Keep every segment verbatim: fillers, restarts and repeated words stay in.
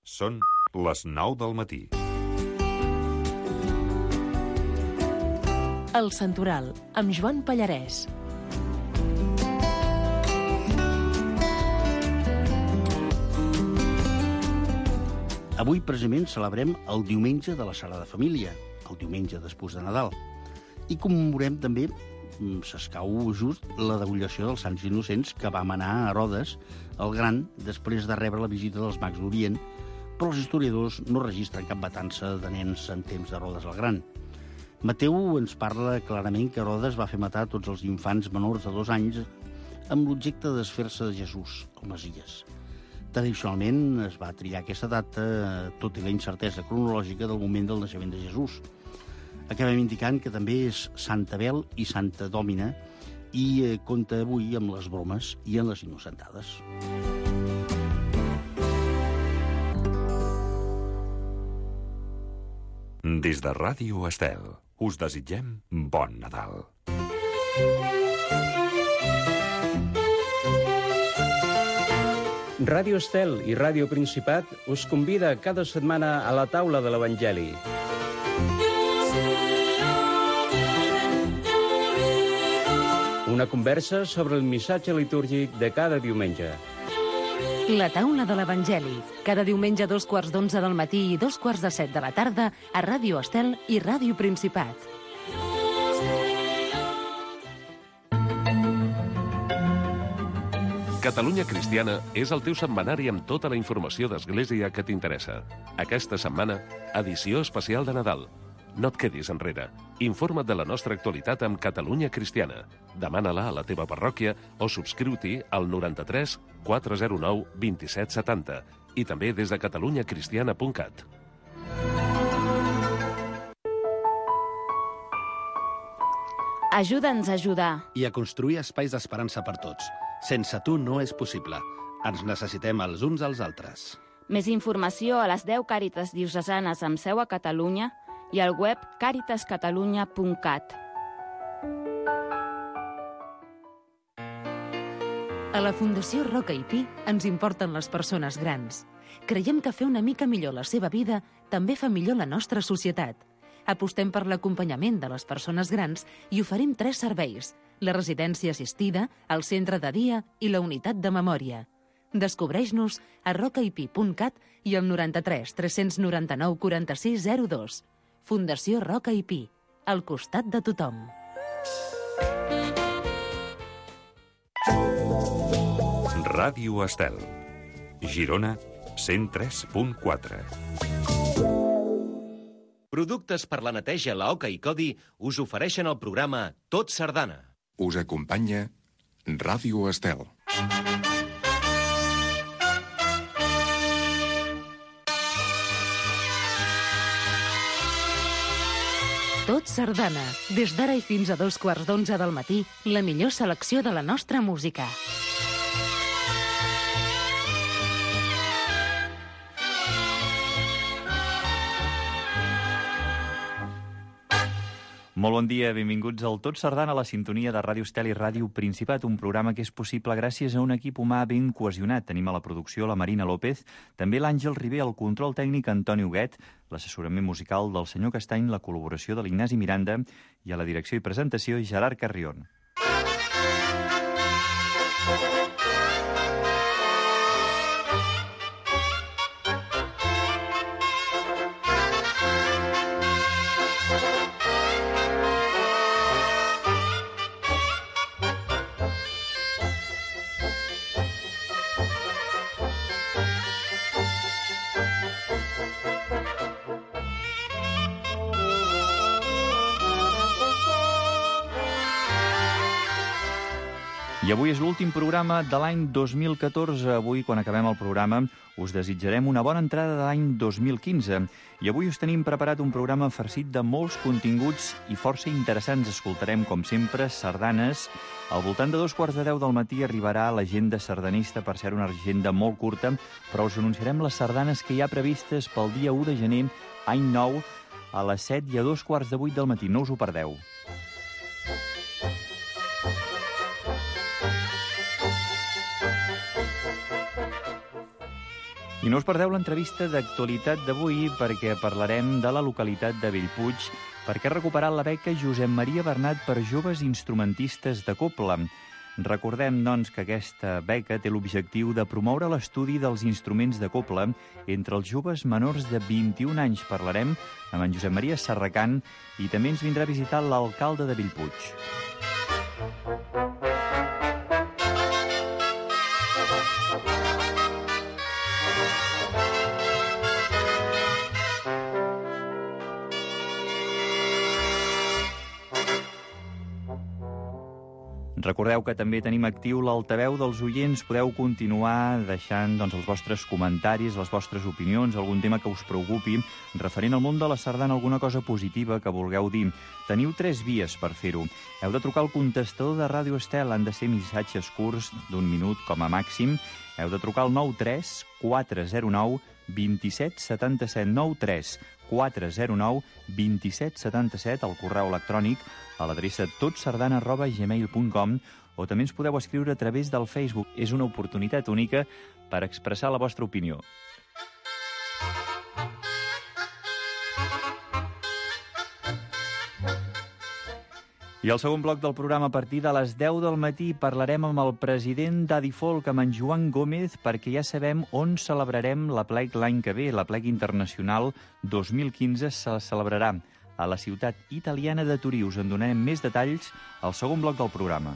Són les nou del matí. El Santoral, amb Joan Pallarès. Avui, precisament, celebrem el diumenge de la Sagrada Família, el diumenge després de Nadal, i commemorem també, s'escau just, la degollació dels Sants Innocents que va manar a Herodes el Gran després de rebre la visita dels mags d'Orient, però els historiadors no registren cap matança de nens en temps d'Herodes el Gran. Mateu ens parla clarament que Herodes va fer matar tots els infants menors de dos anys amb l'objecte de desfer-se de Jesús, el Messies. Tradicionalment es va triar aquesta data, tot i la incertesa cronològica del moment del naixement de Jesús. Acabem indicant que també és Santa Bel i Santa Dòmina i eh, compta avui amb les bromes i amb les innocentades. Des de Ràdio Estel, us desitgem bon Nadal. Ràdio Estel i Ràdio Principat us convida cada setmana a la taula de l'Evangeli. Una conversa sobre el missatge litúrgic de cada diumenge. La taula de l'Evangeli, cada diumenge a dos quarts d'onze del matí i dos quarts de set de la tarda a Ràdio Estel i Ràdio Principat. Catalunya Cristiana és el teu setmanari amb tota la informació d'Església que t'interessa. Aquesta setmana, edició especial de Nadal. No et quedis enrere. Informa't de la nostra actualitat amb Catalunya Cristiana. Demana-la a la teva parròquia o subscriu-t'hi al noranta-tres quatre zero nou vint set setanta i també des de catalunya cristiana punt cat. Ajuda'ns a ajudar. I a construir espais d'esperança per tots. Sense tu no és possible. Ens necessitem els uns als altres. Més informació a les deu càritas diocesanes amb seu a Catalunya i al web càritas catalunya punt cat. A la Fundació Roca i Pi ens importen les persones grans. Creiem que fer una mica millor la seva vida també fa millor la nostra societat. Apostem per l'acompanyament de les persones grans i oferim tres serveis: la residència assistida, el centre de dia i la unitat de memòria. Descobreix-nos a rocaipi punt cat i al noranta-tres tres noranta-nou quaranta-sis zero dos. Fundació Roca i Pi, al costat de tothom. Ràdio Estel, Girona, cent tres punt quatre. Productes per la neteja La Oca i Codi us ofereixen el programa Tot Sardana. Us acompanya Ràdio Estel. Tot Sardana. Des d'ara i fins a dos quarts d'onze del matí, la millor selecció de la nostra música. Molt bon dia, benvinguts al Tot Sardana, a la sintonia de Ràdio Estel i Ràdio Principat, un programa que és possible gràcies a un equip humà ben cohesionat. Tenim a la producció la Marina López, també l'Àngel Ribé, el control tècnic Antoni Huguet, l'assessorament musical del senyor Castany, la col·laboració de l'Ignasi Miranda i a la direcció i presentació Gerard Carrion. I avui és l'últim programa de l'any dos mil catorze. Avui, quan acabem el programa, us desitjarem una bona entrada de l'any dos mil quinze. I avui us tenim preparat un programa farcit de molts continguts i força interessants. Escoltarem, com sempre, sardanes. Al voltant de dos quarts de deu del matí arribarà l'agenda sardanista, per ser una agenda molt curta, però us anunciarem les sardanes que hi ha previstes pel dia u de gener, any nou, a les set i a dos quarts de vuit del matí. No us ho perdeu. I no us perdeu l'entrevista d'actualitat d'avui perquè parlarem de la localitat de Bellpuig perquè ha recuperat la beca Josep Maria Bernat per joves instrumentistes de cobla. Recordem, doncs, que aquesta beca té l'objectiu de promoure l'estudi dels instruments de cobla entre els joves menors de vint-i-un anys. Parlarem amb en Josep Maria Serracant i també ens vindrà a visitar l'alcalde de Bellpuig. Recordeu que també tenim actiu l'altaveu dels oients. Podeu continuar deixant doncs, els vostres comentaris, les vostres opinions, algun tema que us preocupi, referent al món de la sardana, alguna cosa positiva que vulgueu dir. Teniu tres vies per fer-ho. Heu de trucar al contestador de Ràdio Estel, han de ser missatges curts d'un minut com a màxim. Heu de trucar al nou tres quatre zero nou dos set set set, nou tres quatre zero nou dos set set set, al correu electrònic a l'adreça totsardana arroba gmail punt com, o també ens podeu escriure a través del Facebook. És una oportunitat única per expressar la vostra opinió. I al segon bloc del programa, a partir de les deu del matí, parlarem amb el president d'Adifolk, amb en Joan Gómez, perquè ja sabem on celebrarem l'Aplec l'any que ve. L'Aplec Internacional dos mil quinze se celebrarà a la ciutat italiana de Torí. Us en donarem més detalls al segon bloc del programa.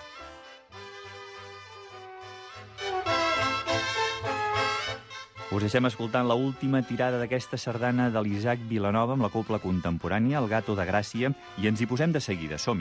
Us deixem escoltant l'última tirada d'aquesta sardana de l'Isaac Vilanova amb la cobla contemporània, El gato de Gràcia, i ens hi posem de seguida. Som-hi!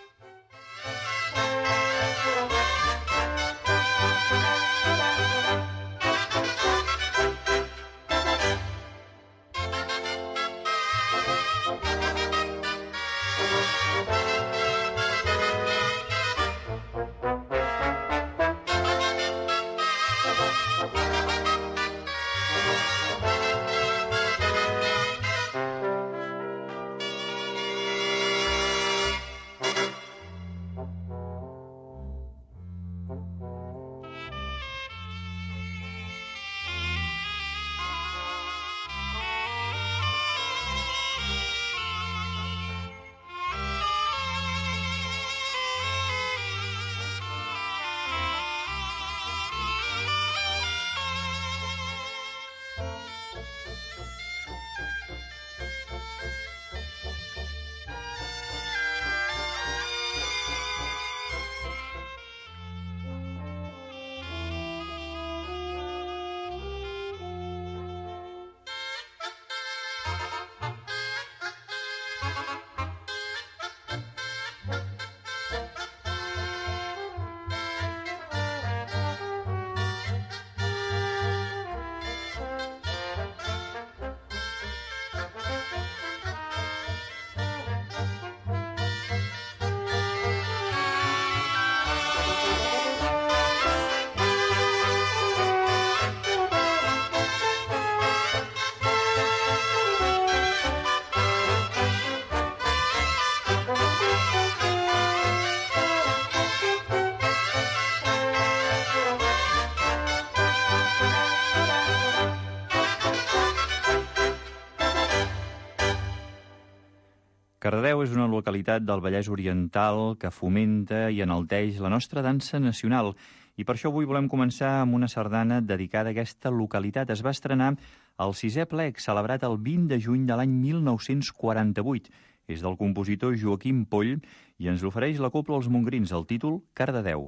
Cardedeu és una localitat del Vallès Oriental que fomenta i enalteix la nostra dansa nacional. I per això avui volem començar amb una sardana dedicada a aquesta localitat. Es va estrenar el sisè plec, celebrat el vint de juny de l'any mil nou-cents quaranta-vuit. És del compositor Joaquim Poll i ens l'ofereix la cobla Els Mongrins, el títol Cardedeu.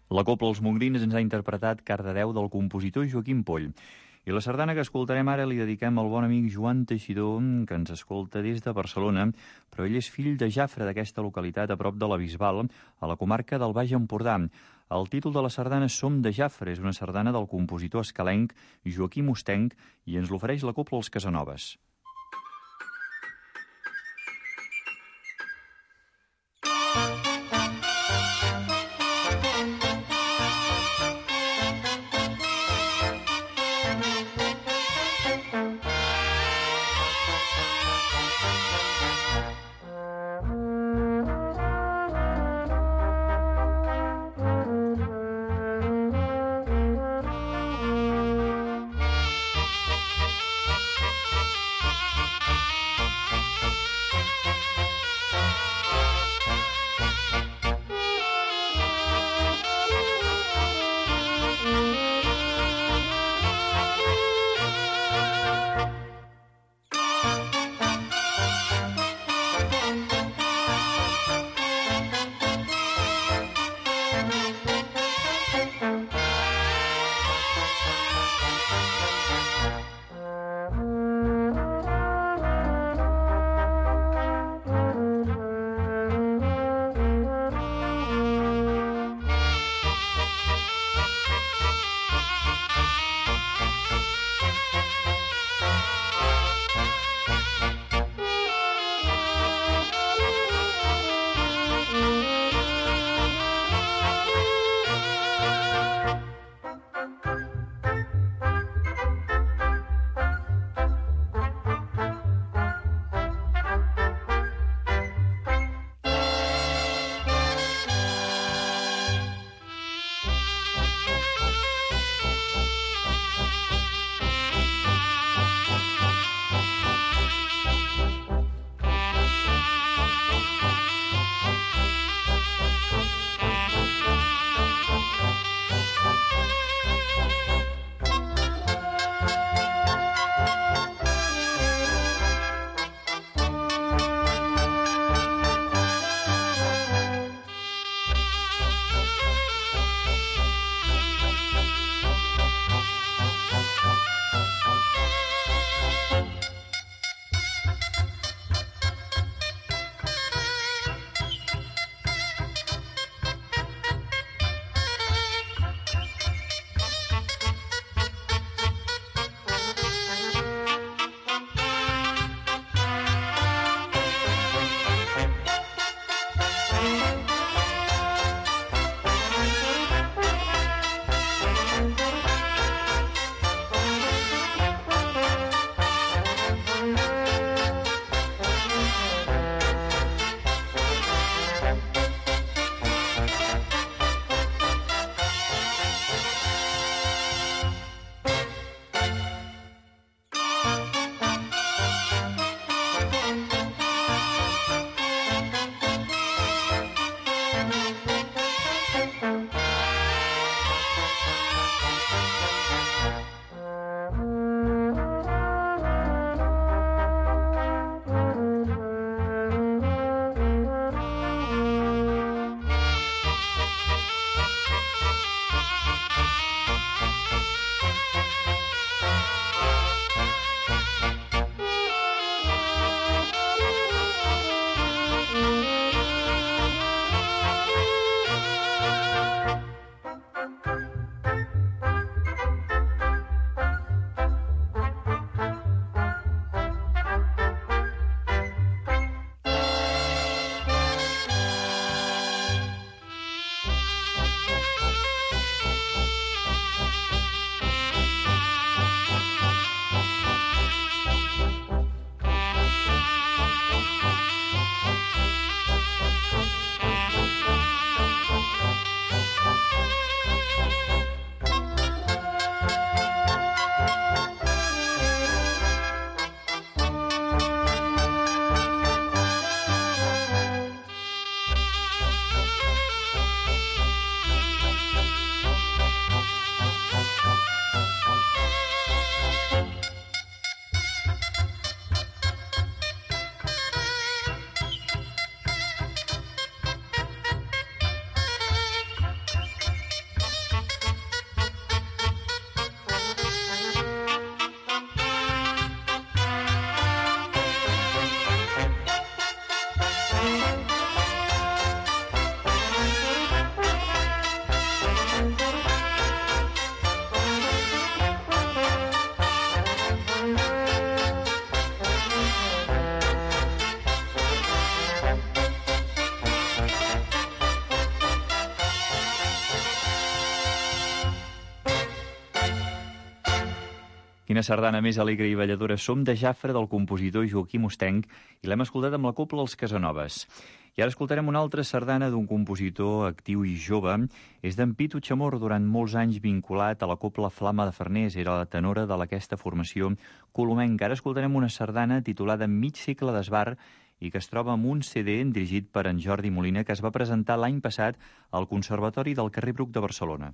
La Cobla Els Montgrins ens ha interpretat Cardedeu del compositor Joaquim Poll. I la sardana que escoltarem ara li dediquem al bon amic Joan Teixidor, que ens escolta des de Barcelona, però ell és fill de Jafre, d'aquesta localitat a prop de la Bisbal, a la comarca del Baix Empordà. El títol de la sardana és Som de Jafre, és una sardana del compositor escalenc Joaquim Ostenc i ens l'ofereix la Cobla Els Casanovas. Quina sardana més alegre i balladora. Som de Jafre, del compositor Joaquim Ostenc, i l'hem escoltat amb la cobla Els Casanovas. I ara escoltarem una altra sardana d'un compositor actiu i jove. És d'en Pitu Chamorro, durant molts anys vinculat a la cobla Flama de Farners. Era la tenora d'aquesta formació colomenca. Ara escoltarem una sardana titulada Mig segle d'esbar i que es troba en un C D dirigit per en Jordi Molina, que es va presentar l'any passat al Conservatori del carrer Bruc de Barcelona.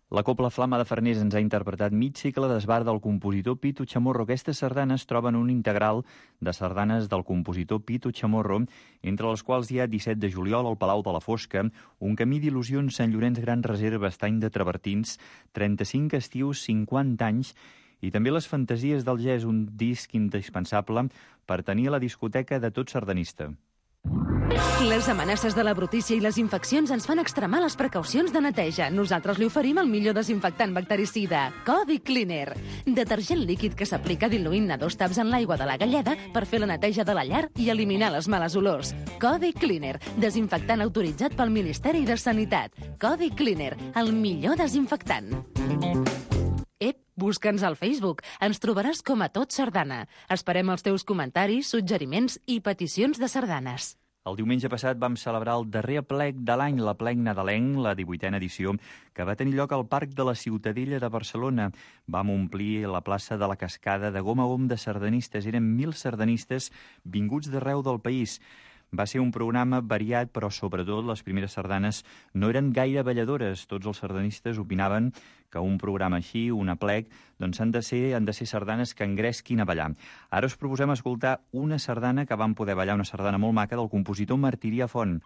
La Cobla Flama de Farners ens ha interpretat mig cicle d'esbar del compositor Pitu Chamorro. Aquestes sardanes troben un integral de sardanes del compositor Pitu Chamorro, entre les quals hi ha disset de juliol al Palau de la Fosca, Un camí d'il·lusions, Sant Llorenç Gran Reserva, Estany de Travertins, trenta-cinc estius, cinquanta anys, i també Les fantasies del jazz, un disc indispensable per tenir a la discoteca de tot sardanista. Les amenaces de la brutícia i les infeccions ens fan extremar les precaucions de neteja. Nosaltres li oferim el millor desinfectant bactericida, Codi Cleaner. Detergent líquid que s'aplica diluint-ne dos taps en l'aigua de la galleda per fer la neteja de la llar i eliminar les males olors. Codi Cleaner, desinfectant autoritzat pel Ministeri de Sanitat. Codi Cleaner, el millor desinfectant. Ep, busca'ns al Facebook. Ens trobaràs com a Tot Sardana. Esperem els teus comentaris, suggeriments i peticions de sardanes. El diumenge passat vam celebrar el darrer aplec de l'any, l'aplec nadalenc, la divuitena edició, que va tenir lloc al Parc de la Ciutadella de Barcelona. Vam omplir la plaça de la Cascada de gom a gom de sardanistes. Eren mil sardanistes vinguts d'arreu del país. Va ser un programa variat, però sobretot les primeres sardanes no eren gaire balladores. Tots els sardanistes opinaven que un programa així, un aplec, doncs han de ser, han de ser sardanes que engresquin a ballar. Ara us proposem escoltar una sardana que vam poder ballar, una sardana molt maca del compositor Martirià Font.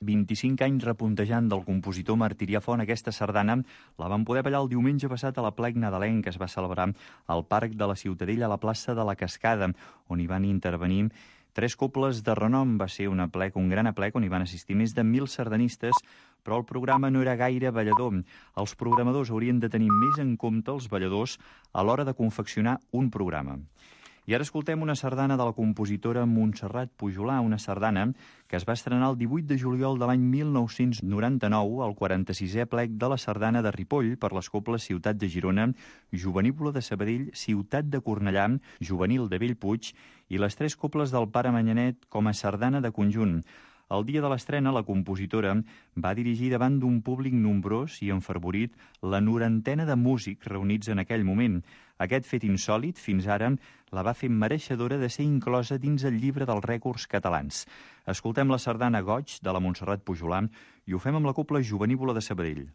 vint-i-cinc anys repuntejant del compositor Martirià Font, aquesta sardana la vam poder ballar el diumenge passat a la plec nadalenc que es va celebrar al Parc de la Ciutadella, a la plaça de la Cascada, on hi van intervenir tres cobles de renom. Va ser una plec, un gran aplec on hi van assistir més de mil sardanistes, però el programa no era gaire ballador. Els programadors haurien de tenir més en compte els balladors a l'hora de confeccionar un programa. I ara escoltem una sardana de la compositora Montserrat Pujolà, una sardana que es va estrenar el divuit de juliol de l'any mil nou-cents noranta-nou al quaranta-sisè plec de la Sardana de Ripoll per les cobles Ciutat de Girona, Jovenívola de Sabadell, Ciutat de Cornellà, Juvenil de Bellpuig i les tres cobles del Pare Manyanet com a sardana de conjunt. El dia de l'estrena, la compositora va dirigir davant d'un públic nombrós i enfervorit la norantena de músics reunits en aquell moment. Aquest fet insòlit, fins ara, la va fer mereixedora de ser inclosa dins el llibre dels rècords catalans. Escoltem la sardana Goig, de la Montserrat Pujolà, i ho fem amb la cobla Jovenívola de Sabadell.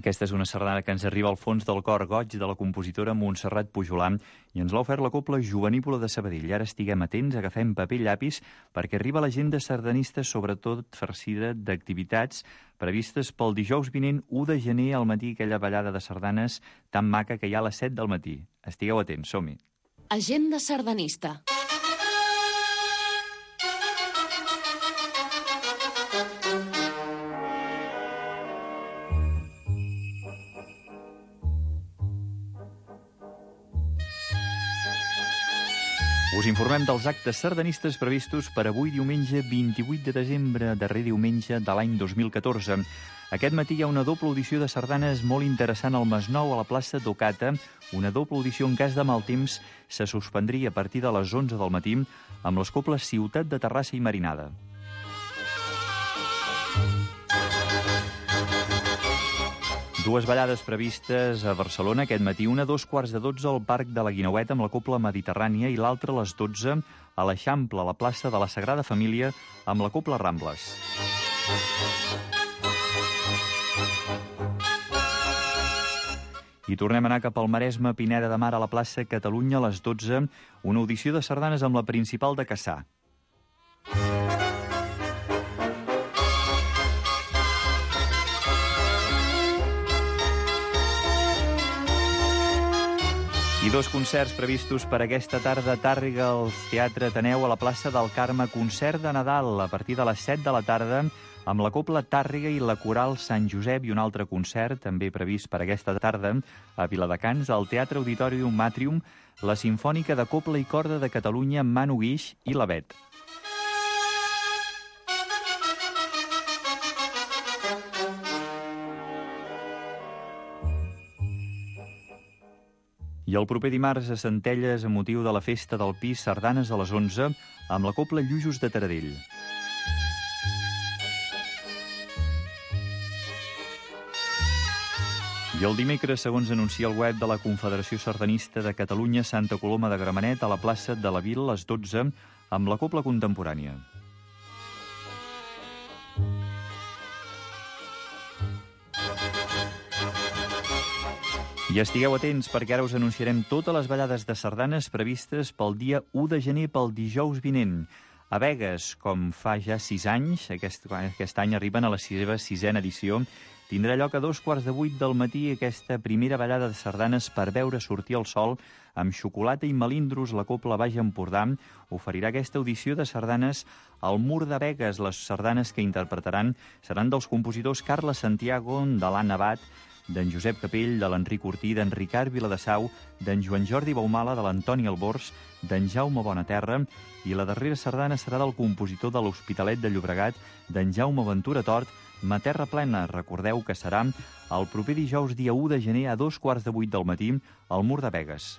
Aquesta és una sardana que ens arriba al fons del cor goig de la compositora Montserrat Pujolam i ens l'ha ofert la Cobla Jovenívola de Sabadell. Ara estiguem atents, agafem paper i llapis perquè arriba l'agenda sardanista, sobretot farcida d'activitats previstes pel dijous vinent u de gener al matí, aquella ballada de sardanes tan maca que hi ha a les set del matí. Estigueu atents, som-hi. Agenda sardanista. Us informem dels actes sardanistes previstos per avui diumenge vint-i-vuit de desembre, darrer diumenge de l'any dos mil catorze. Aquest matí hi ha una doble audició de sardanes molt interessant al Masnou, a la plaça d'Ocata. Una doble audició en cas de mal temps se suspendria a partir de les onze del matí amb les cobles Ciutat de Terrassa i Marinada. Dues ballades previstes a Barcelona aquest matí, una a dos quarts de dotze al Parc de la Guineueta amb la Cobla Mediterrània i l'altra a les dotze a l'Eixample, a la plaça de la Sagrada Família, amb la Cobla Rambles. I tornem a anar cap al Maresme, Pineda de Mar, a la plaça Catalunya, a les dotze, una audició de sardanes amb la Principal de Cassà. I dos concerts previstos per aquesta tarda a Tàrrega, al Teatre Ateneu, a la plaça del Carme. Concert de Nadal a partir de les set de la tarda amb la Cobla Tàrrega i la Coral Sant Josep, i un altre concert també previst per aquesta tarda a Viladecans, al Teatre Auditorium Matrium, la Simfònica de Cobla i Corda de Catalunya, Manu Guix i la Bet. I el proper dimarts a Centelles, amb motiu de la festa del Pi, sardanes a les onze, amb la Cobla Llujos de Taradell. I el dimecres, segons anuncia el web de la Confederació Sardanista de Catalunya, Santa Coloma de Gramenet, a la plaça de la Vila, a les dotze, amb la Cobla Contemporània. I estigueu atents perquè ara us anunciarem totes les ballades de sardanes previstes pel dia u de gener, pel dijous vinent. A Begues, com fa ja sis anys, aquest, aquest any arriben a la seva sisena edició, tindrà lloc a dos quarts de vuit del matí aquesta primera ballada de sardanes per veure sortir el sol amb xocolata i melindros. La Cobla Baix Empordà oferirà aquesta audició de sardanes al Mur de Begues. Les sardanes que interpretaran seran dels compositors Carles Santiago, de l'Anna Abad, d'en Josep Capell, de l'Enric Ortí, d'en Ricard Viladesau, d'en Joan Jordi Baumala, de l'Antoni Albors, d'en Jaume Bonaterra, i la darrera sardana serà del compositor de l'Hospitalet de Llobregat, d'en Jaume Ventura Tort, Ma Terra Plena. Recordeu que serà el proper dijous, dia u de gener, a dos quarts de vuit del matí, al Mur de Begues.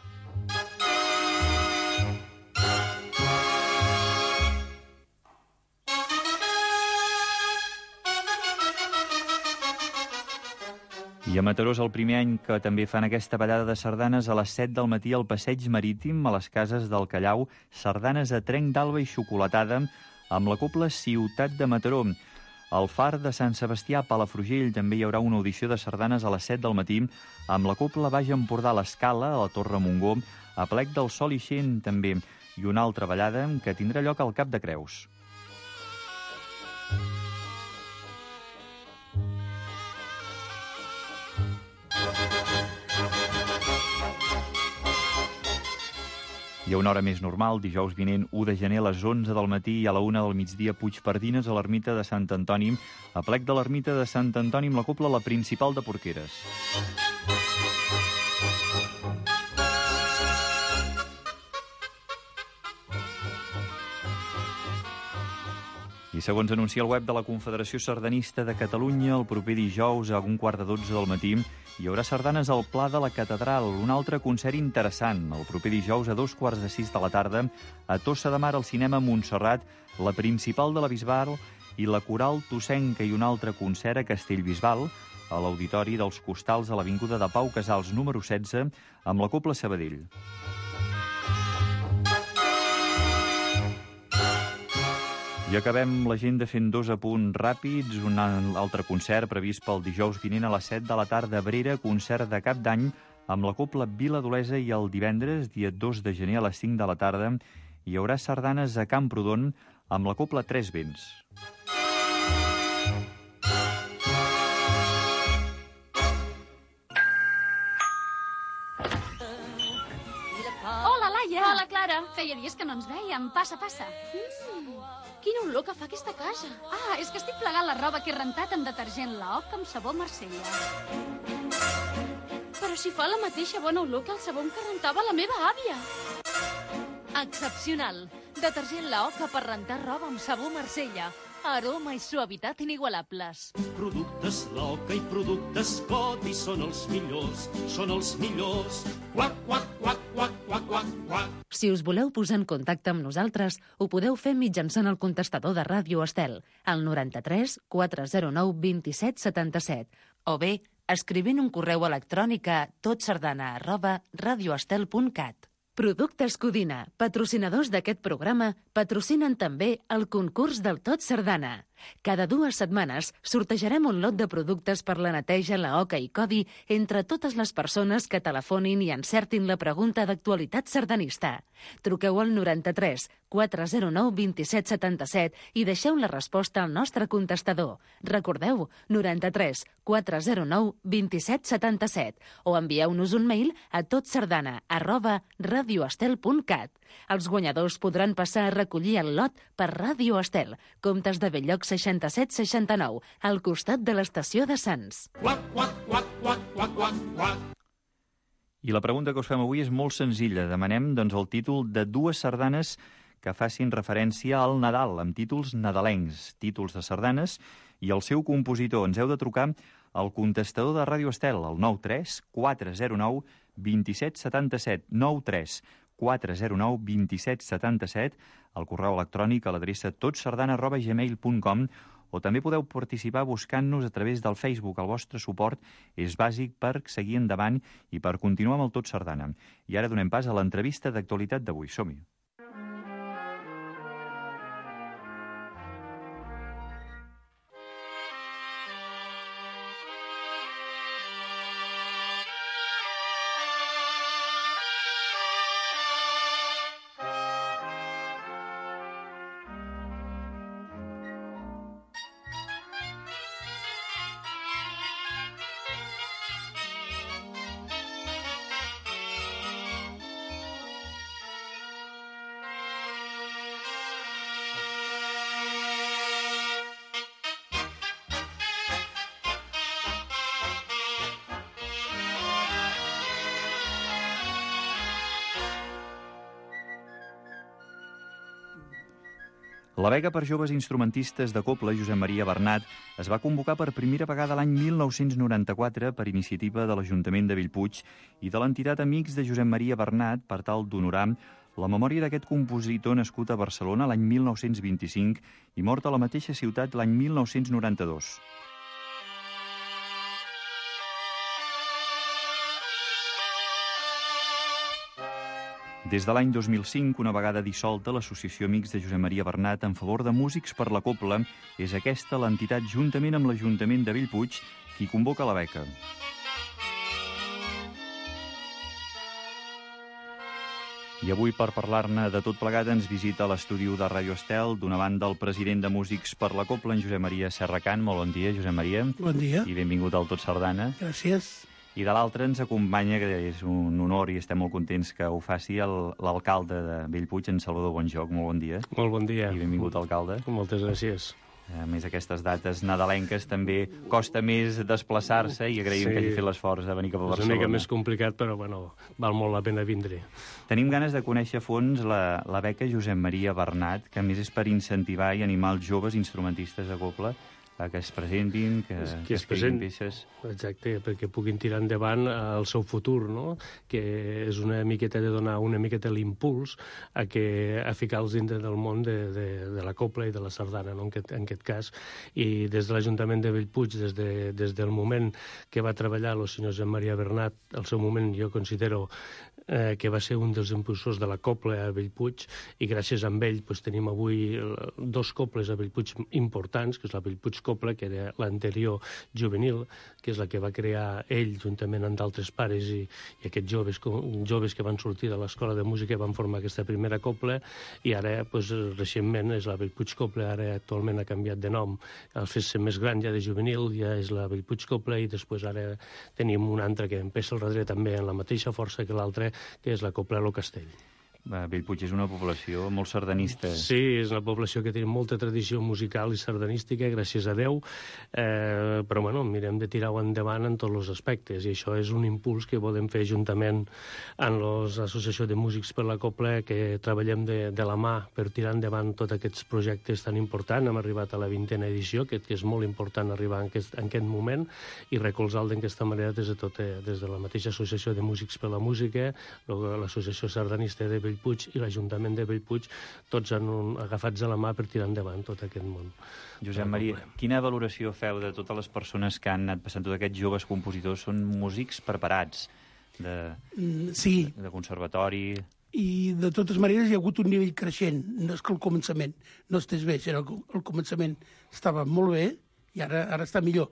I a Mataró és el primer any que també fan aquesta ballada de sardanes a les set del matí al Passeig Marítim, a les cases del Callau, sardanes a trenc d'alba i xocolatada amb la Cobla Ciutat de Mataró. Al Far de Sant Sebastià, a Palafrugell, també hi haurà una audició de sardanes a les set del matí amb la Cobla Baix Empordà, a l'Escala, a la Torre Montgó, a Plec del Sol i Xent també, i una altra ballada que tindrà lloc al Cap de Creus. I a una hora més normal, dijous vinent, u de gener, a les onze del matí i a la una del migdia, Puigpardines, a l'ermita de Sant Antoni, a Plec de l'ermita de Sant Antoni, amb la Cobla La Principal de Porqueres. I segons anuncia el web de la Confederació Sardanista de Catalunya, el proper dijous a un quart de dotze del matí hi haurà sardanes al Pla de la Catedral, un altre concert interessant. El proper dijous a dos quarts de sis de la tarda a Tossa de Mar, al Cinema Montserrat, la Principal de la Bisbal i la Coral Tossenca, i un altre concert a Castellbisbal, a l'Auditori dels Costals, a l'Avinguda de Pau Casals número setze, amb la Cobla Sabadell. I I acabem l'agenda fent dos apunts ràpids. Un altre concert previst pel dijous vinent a les set de la tarda a Abrera, concert de cap d'any amb la Cobla Vila d'Olesa, i el divendres, dia dos de gener a les cinc de la tarda, hi haurà sardanes a Camprodon amb la Cobla Tres Vents. Hola, Laia! Hola, Clara! Feia dies que no ens vèiem. Passa, passa. Mm. Quina olor que fa aquesta casa. Ah, és que estic plegant la roba que he rentat amb detergent Laoc amb sabó Marsella. Però si fa la mateixa bona olor que el sabó que rentava la meva àvia. Excepcional. Detergent Laoc per rentar roba amb sabó Marsella. Aroma i suavitat inigualables. Productes Laoc i productes Codi són els millors, són els millors. Quac, quac, quac, quac, quac, quac, quac. Si us voleu posar en contacte amb nosaltres, ho podeu fer mitjançant el contestador de Ràdio Estel, al noranta-tres quatre zero nou dos set set set, o bé escrivint un correu electrònic a totsardana arroba radioestel punt cat. Productes Codina, patrocinadors d'aquest programa, patrocinen també el concurs del Tot Sardana. Cada dues setmanes sortejarem un lot de productes per la neteja, la oca i codi entre totes les persones que telefonin i encertin la pregunta d'actualitat sardanista. Truqueu al noranta-tres quatre zero nou dos set set set i deixeu la resposta al nostre contestador. Recordeu, noranta-tres quatre zero nou dos set set set, o envieu-nos un mail a totsardana arroba radioestel punt cat. Els guanyadors podran passar a recollir el lot per Ràdio Estel, Comtes de Belloc seixanta-set seixanta-nou, al costat de l'estació de Sants. Quac, quac, quac, quac, quac, quac, quac. I la pregunta que us fem avui és molt senzilla. Demanem doncs, el títol de dues sardanes que facin referència al Nadal, amb títols nadalencs, títols de sardanes, i el seu compositor. Ens heu de trucar al contestador de Ràdio Estel, al nou tres quatre zero nou dos set set set, nou tres quatre zero nou dos set set set, al correu electrònic a l'adreça totsardana arroba gmail punt com, o també podeu participar buscant-nos a través del Facebook. El vostre suport és bàsic per seguir endavant i per continuar amb el Tot Sardana. I ara donem pas a l'entrevista d'actualitat d'avui. Som-hi! La beca per joves instrumentistes de cobla Josep Maria Bernat es va convocar per primera vegada l'any mil nou-cents noranta-quatre per iniciativa de l'Ajuntament de Bellpuig i de l'entitat Amics de Josep Maria Bernat per tal d'honorar la memòria d'aquest compositor nascut a Barcelona l'any mil nou-cents vint-i-cinc i mort a la mateixa ciutat l'any mil nou-cents noranta-dos. Des de l'any dos mil cinc, una vegada dissolta, l'Associació Amics de Josep Maria Bernat en favor de músics per la cobla és aquesta l'entitat, juntament amb l'Ajuntament de Bellpuig, qui convoca la beca. I avui, per parlar-ne de tot plegat, ens visita a l'estudi de Ràdio Estel, d'una banda el president de Músics per la Cobla, en Josep Maria Serracant. Molt bon dia, Josep Maria. Bon dia. I benvingut al Tot Sardana. Gràcies. I de l'altre ens acompanya, que és un honor i estem molt contents que ho faci, l'alcalde de Bellpuig, en Salvador Bonjoc. Molt bon dia. Molt bon dia. I benvingut, alcalde. Moltes gràcies. A més, aquestes dates nadalenques també costa més desplaçar-se i agraïm sí, que hagi fet l'esforç de venir cap a Barcelona. És una mica més complicat, però bueno, val molt la pena vindre. Tenim ganes de conèixer a fons la, la beca Josep Maria Bernat, que a més és per incentivar i animar els joves instrumentistes de cobla que es presentin, que, que es escriguin peces. Exacte, perquè puguin tirar endavant el seu futur, no? Que és una miqueta de donar una miqueta l'impuls a, que, a ficar-los dintre del món de, de, de la cobla i de la sardana, no? en, aquest, en aquest cas. I des de l'Ajuntament de Bellpuig, des, de, des del moment que va treballar el senyor Josep Maria Bernat, al seu moment jo considero eh, que va ser un dels impulsors de la copla a Bellpuig, i gràcies a ell pues, tenim avui dos coples a Bellpuig importants, que és la Bellpuig Copla, que era l'anterior juvenil, que és la que va crear ell juntament amb d'altres pares i, i aquests joves, joves que van sortir de l'escola de música van formar aquesta primera copla, i ara, pues, recentment, és la Bellpuig Copla, ara actualment ha canviat de nom, al fer-se més gran ja de juvenil, ja és la Bellpuig Copla, i després ara tenim una altra que empessa al darrere també en la mateixa força que l'altra, que és la Copla Lo Castell. Bellpuig és una població molt sardanista. Sí, és una població que té molta tradició musical i sardanística, gràcies a Déu, eh, però bueno, mirem de tirar-ho endavant en tots els aspectes, i això és un impuls que volem fer juntament amb l'Associació de Músics per la Copla, que treballem de, de la mà per tirar endavant tots aquests projectes tan importants. Hem arribat a la vintena edició, que, que és molt important arribar en aquest, en aquest moment, i recolzar-lo d'aquesta manera des de, tot, des de la mateixa Associació de Músics per la Música, l'Associació Sardanista de Bellpuig i l'Ajuntament de Bellpuig, tots han un, agafats a la mà per tirar endavant tot aquest món. Josep Maria, quina valoració feu de totes les persones que han anat passant, tots aquests joves compositors? Són músics preparats de, sí. de, de conservatori? I de totes maneres hi ha hagut un nivell creixent, no és que el començament no estés bé, sinó que el començament estava molt bé i ara, ara està millor.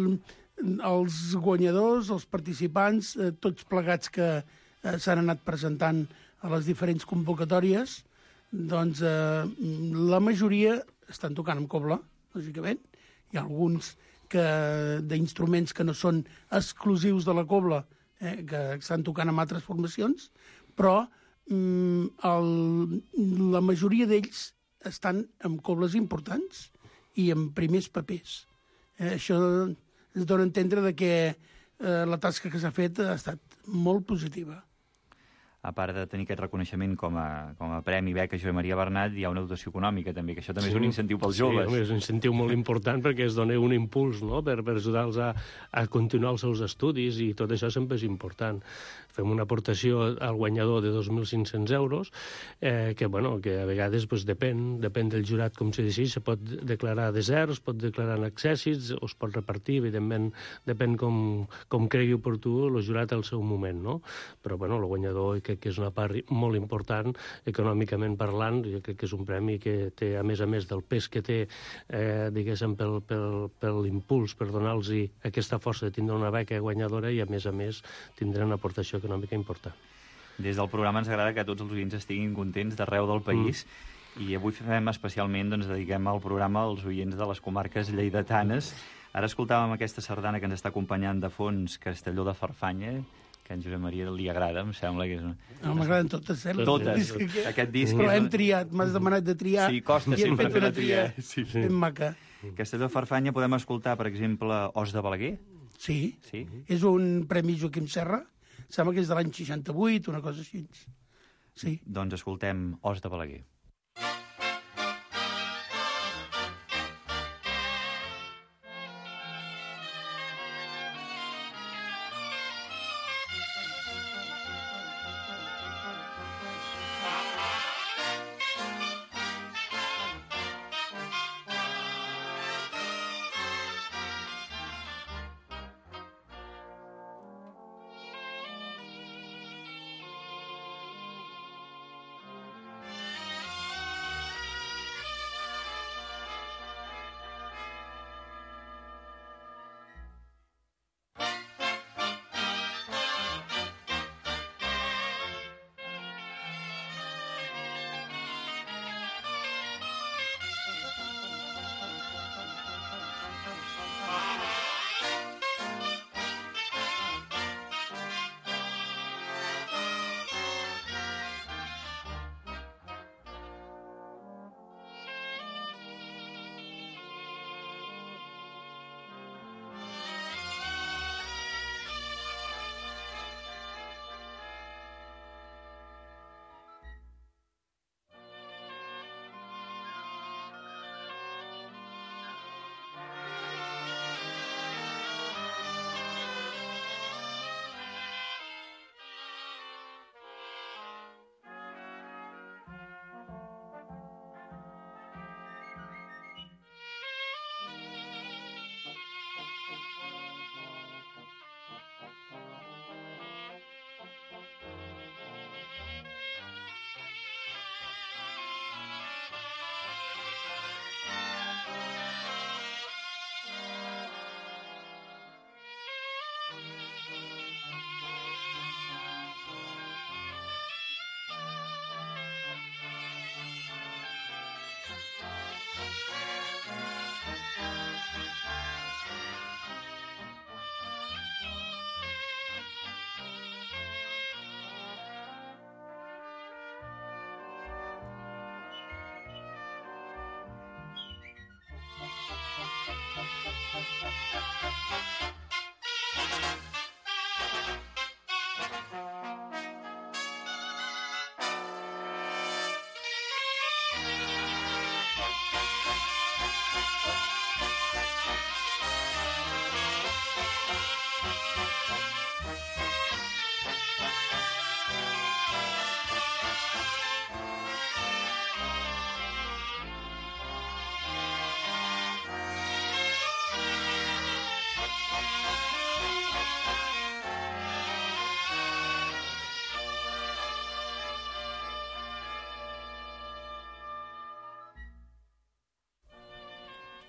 Els guanyadors, els participants, eh, tots plegats que eh, s'han anat presentant a les diferents convocatòries, doncs eh, la majoria estan tocant amb cobla, lògicament. Hi ha alguns que d'instruments que no són exclusius de la cobla, eh, que estan tocant amb altres formacions, però mm, el, la majoria d'ells estan amb cobles importants i amb primers papers. Eh, això ens dona a entendre de que eh, la tasca que s'ha fet ha estat molt positiva. A part de tenir aquest reconeixement com a, com a premi beca Josep Maria Bernat, hi ha una dotació econòmica també, que això també sí, és un incentiu pels joves. Sí, home, és un incentiu molt important perquè es dona un impuls, no?, per, per ajudar-los a, a continuar els seus estudis, i tot això sempre és important. Fem una aportació al guanyador de dos mil cinc-cents euros, eh, que, bueno, que a vegades pues, depèn, depèn del jurat com se decideix, se pot declarar desert, es pot declarar en accèssits, o es pot repartir, evidentment, depèn com, com cregui oportú el jurat al seu moment, no? Però, bueno, el guanyador crec que és una part molt important, econòmicament parlant, jo crec que és un premi que té, a més a més del pes que té, eh, diguéssim, pel, pel, per l'impuls, per donar-los aquesta força de tindre una beca guanyadora, i a més a més tindrà una aportació econòmica important. Des del programa ens agrada que tots els oients estiguin contents d'arreu del país, mm. i avui fem especialment, doncs, dediquem el programa als oients de les comarques lleidatanes. Ara escoltàvem aquesta sardana que ens està acompanyant de fons, Castelló de Farfanya, que a en Josep Maria li agrada, em sembla que és una... No, m'agraden totes, eh? Totes. Que... Aquest disc... Però és... hem triat, m'has demanat de triar, sí, costa i hem sempre fet una triar. tria Sí, sí. ben maca. Castelló de Farfanya podem escoltar, per exemple, Os de Balaguer? Sí. sí, és un premi Joaquim Serra, sembla que és de l'any seixanta-vuit, una cosa així. Sí. Doncs escoltem Os de Balaguer.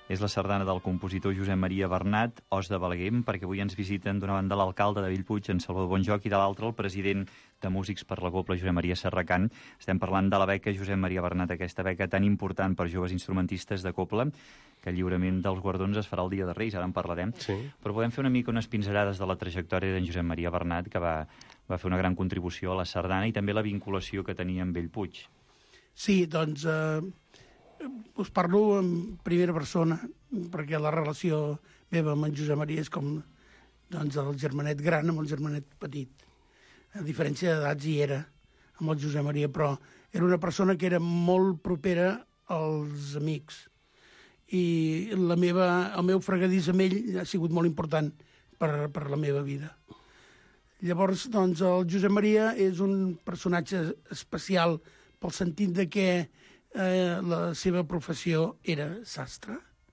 És la sardana del compositor Josep Maria Bernat, Os de Balaguer, perquè avui ens visiten d'una banda l'alcalde de Bellpuig, en Salvador Bonjoc, i de l'altra el president de Músics per la Cobla, Josep Maria Serracant. Estem parlant de la beca Josep Maria Bernat, aquesta beca tan important per joves instrumentistes de cobla, que el lliurament dels guardons es farà el dia de Reis, ara en parlarem. Sí. Però podem fer una mica unes pinzellades de la trajectòria d'en Josep Maria Bernat, que va, va fer una gran contribució a la sardana i també la vinculació que tenia amb Bellpuig. Sí, doncs eh, us parlo en primera persona, perquè la relació meva amb en Josep Maria és com doncs, el germanet gran amb el germanet petit. A diferència d'edats hi era amb el Josep Maria, però era una persona que era molt propera als amics. I la meva, el meu fregadís amb ell ha sigut molt important per, per la meva vida. Llavors, doncs, el Josep Maria és un personatge especial pel sentit de que eh, la seva professió era sastre,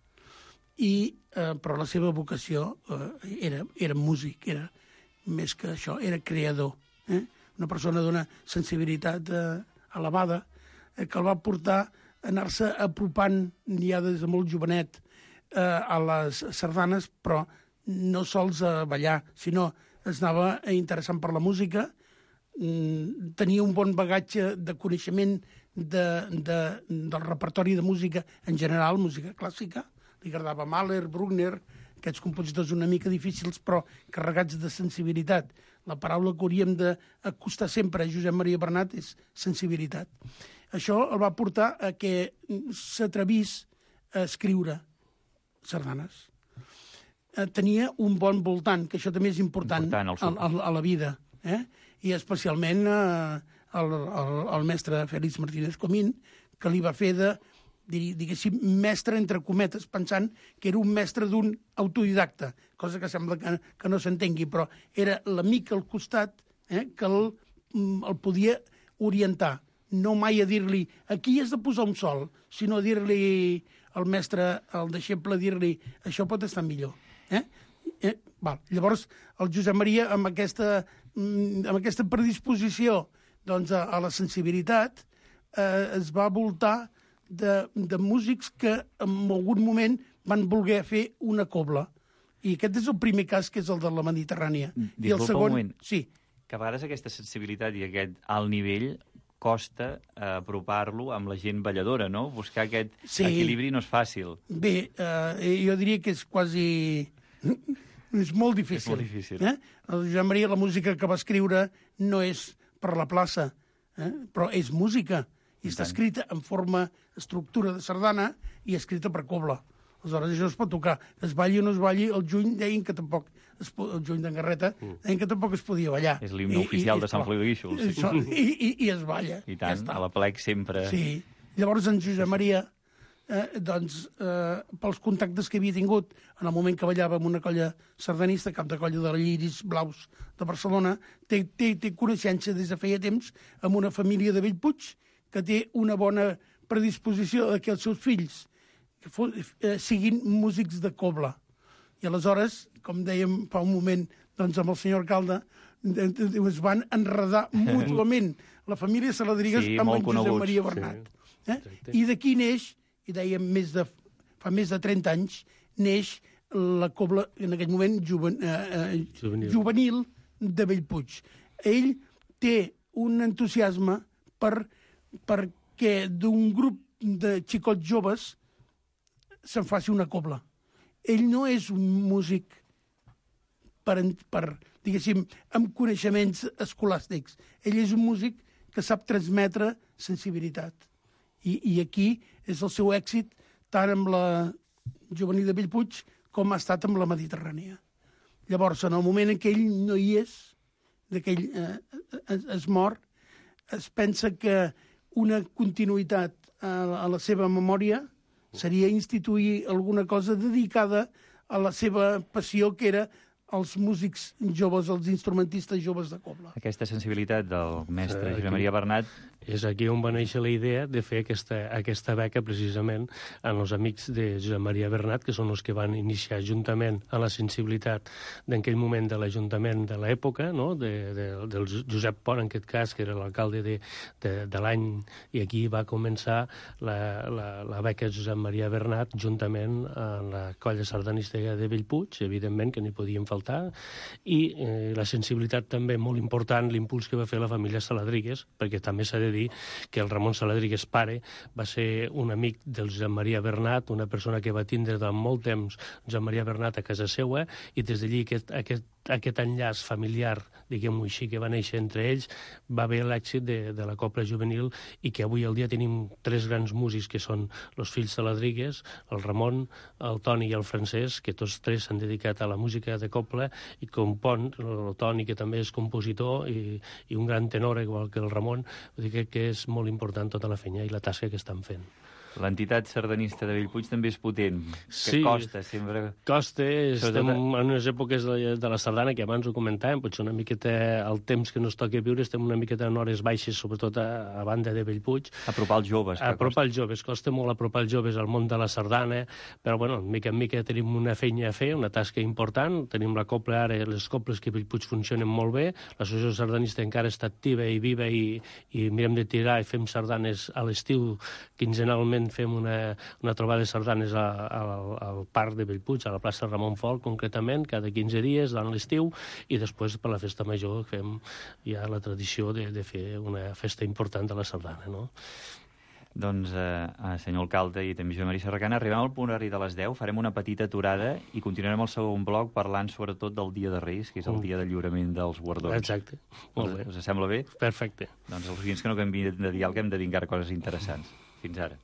i, eh, però la seva vocació eh, era, era músic, era més que això, era creador. Eh? Una persona d'una sensibilitat eh, elevada eh, que el va portar a anar-se apropant ja des de molt jovenet eh, a les sardanes, però no sols a ballar, sinó es anava interessant per la música, tenia un bon bagatge de coneixement de, de, del repertori de música en general, música clàssica. Li agradava Mahler, Bruckner, aquests compositors una mica difícils però carregats de sensibilitat. La paraula que hauríem d'acostar sempre a Josep Maria Bernat és sensibilitat. Això el va portar a que s'atrevís a escriure sardanes. Tenia un bon voltant, que això també és important, important a, a, a la vida, eh? I especialment eh, el, el, el mestre Félix Martínez Comín, que li va fer de, diguéssim, mestre entre cometes, pensant que era un mestre d'un autodidacta, cosa que sembla que, que no s'entengui, però era l'amic al costat eh, que el, el podia orientar. No mai a dir-li, aquí has de posar un sol, sinó a dir-li al mestre, al deixeble, dir-li, això pot estar millor. Eh? Eh? Val. Llavors, el Josep Maria, amb aquesta, amb aquesta predisposició doncs, a, a la sensibilitat, eh, es va voltar de, de músics que en algun moment van voler fer una cobla. I aquest és el primer cas, que és el de la Mediterrània. Disculpa I el segon, un moment. Sí. Que a vegades aquesta sensibilitat i aquest alt nivell costa eh, apropar-lo amb la gent balladora, no? Buscar aquest sí. equilibri no és fàcil. Bé, eh, jo diria que és quasi... és molt difícil. És molt difícil. Eh? El Josep Maria, la música que va escriure no és per la plaça, eh? però és música. I, I està tant. escrita en forma, estructura de sardana i escrita per cobla. Aleshores, això es pot tocar. Es balli o no es balli, el juny deien que tampoc, es, el juny d'en Garreta, mm. deien que tampoc es podia ballar. És l'himne oficial I, de Sant Feliu de Guíxols. Sí. I, i, I es balla. I tant, ja a la plec sempre... Sí. Llavors, en Josep Maria, eh, doncs, eh, pels contactes que havia tingut en el moment que ballava amb una colla sardanista, cap de colla de la Lliris Blaus de Barcelona, té, té, té coneixença des de feia temps amb una família de Bellpuig que té una bona predisposició a que els seus fills siguin músics de cobla. I aleshores, com dèiem fa un moment doncs, amb el senyor alcalde, es van enredar mútuament. La família Saladrigues sí, amb en coneguts. Josep Maria Bernat. Sí. Eh? I d'aquí neix, i dèiem més de, fa més de trenta anys, neix la cobla, en aquell moment, juven, eh, juvenil. juvenil de Bellpuig. Ell té un entusiasme per, perquè d'un grup de xicots joves se'n faci una cobla. Ell no és un músic per, per, diguéssim, amb coneixements escolàstics. Ell és un músic que sap transmetre sensibilitat. I, i aquí és el seu èxit tant amb la juvenil de Bellpuig com ha estat amb la Mediterrània. Llavors, en el moment en què ell no hi és, que ell eh, es, es mor, es pensa que una continuïtat a, a la seva memòria seria instituir alguna cosa dedicada a la seva passió, que era els músics joves, els instrumentistes joves de cobla. Aquesta sensibilitat del mestre Josep Maria Bernat És aquí on va néixer la idea de fer aquesta, aquesta beca precisament en els amics de Josep Maria Bernat, que són els que van iniciar juntament a la sensibilitat d'aquell moment de l'Ajuntament de l'època, no? de, de, del Josep Pont, en aquest cas, que era l'alcalde de, de, de l'any, i aquí va començar la, la, la beca Josep Maria Bernat juntament amb la colla sardanista de Bellpuig, evidentment, que n'hi podien faltar, i eh, la sensibilitat també molt important, l'impuls que va fer la família Saladrigues, perquè també s'ha de dir que el Ramon Saladrigues pare va ser un amic del Josep Maria Bernat, una persona que va tindre durant molt temps Josep Maria Bernat a casa seua, i des d'allí aquest, aquest, aquest enllaç familiar, diguem-ho així, que va néixer entre ells, va haver l'èxit de, de la Copla Juvenil, i que avui al dia tenim tres grans músics que són els fills Saladrigues, el Ramon, el Toni i el Francesc, que tots tres s'han dedicat a la música de copla, i compon, el Toni, que també és compositor, i, i un gran tenor, igual que el Ramon. Vull dir que és molt important tota la feina i la tasca que estan fent. L'entitat sardanista de Bellpuig també és potent, que sí, costa sempre... Costa, estem en unes èpoques de, de la sardana que abans ho comentàvem, potser una miqueta el temps que nos toca viure, estem una miqueta en hores baixes, sobretot a, a banda de Bellpuig. Apropar els joves. Apropar els joves, costa molt apropar els joves al món de la sardana, però bueno, mica en mica tenim una feina a fer, una tasca important, tenim la copla ara, les coples que a Bellpuig funcionen molt bé, l'associació sardanista encara està activa i viva, i, i mirem de tirar i fem sardanes a l'estiu, quinzenalment fem una, una trobada de sardanes a, a, al parc de Bellpuig, a la plaça Ramon Folk, concretament, cada quinze dies, durant l'estiu, i després per la festa major fem ja la tradició de, de fer una festa important de la sardana, no? Doncs, eh, senyor alcalde i també Josep Maria Serracana, arribem al punt horari de les deu, farem una petita aturada i continuarem el segon bloc parlant sobretot del Dia de Reis, que és el dia de lliurament dels guardons. Exacte, molt bé. Us sembla bé? Perfecte. Doncs els oients que no canviïn de dial, que hem de dir encara coses interessants. Fins ara.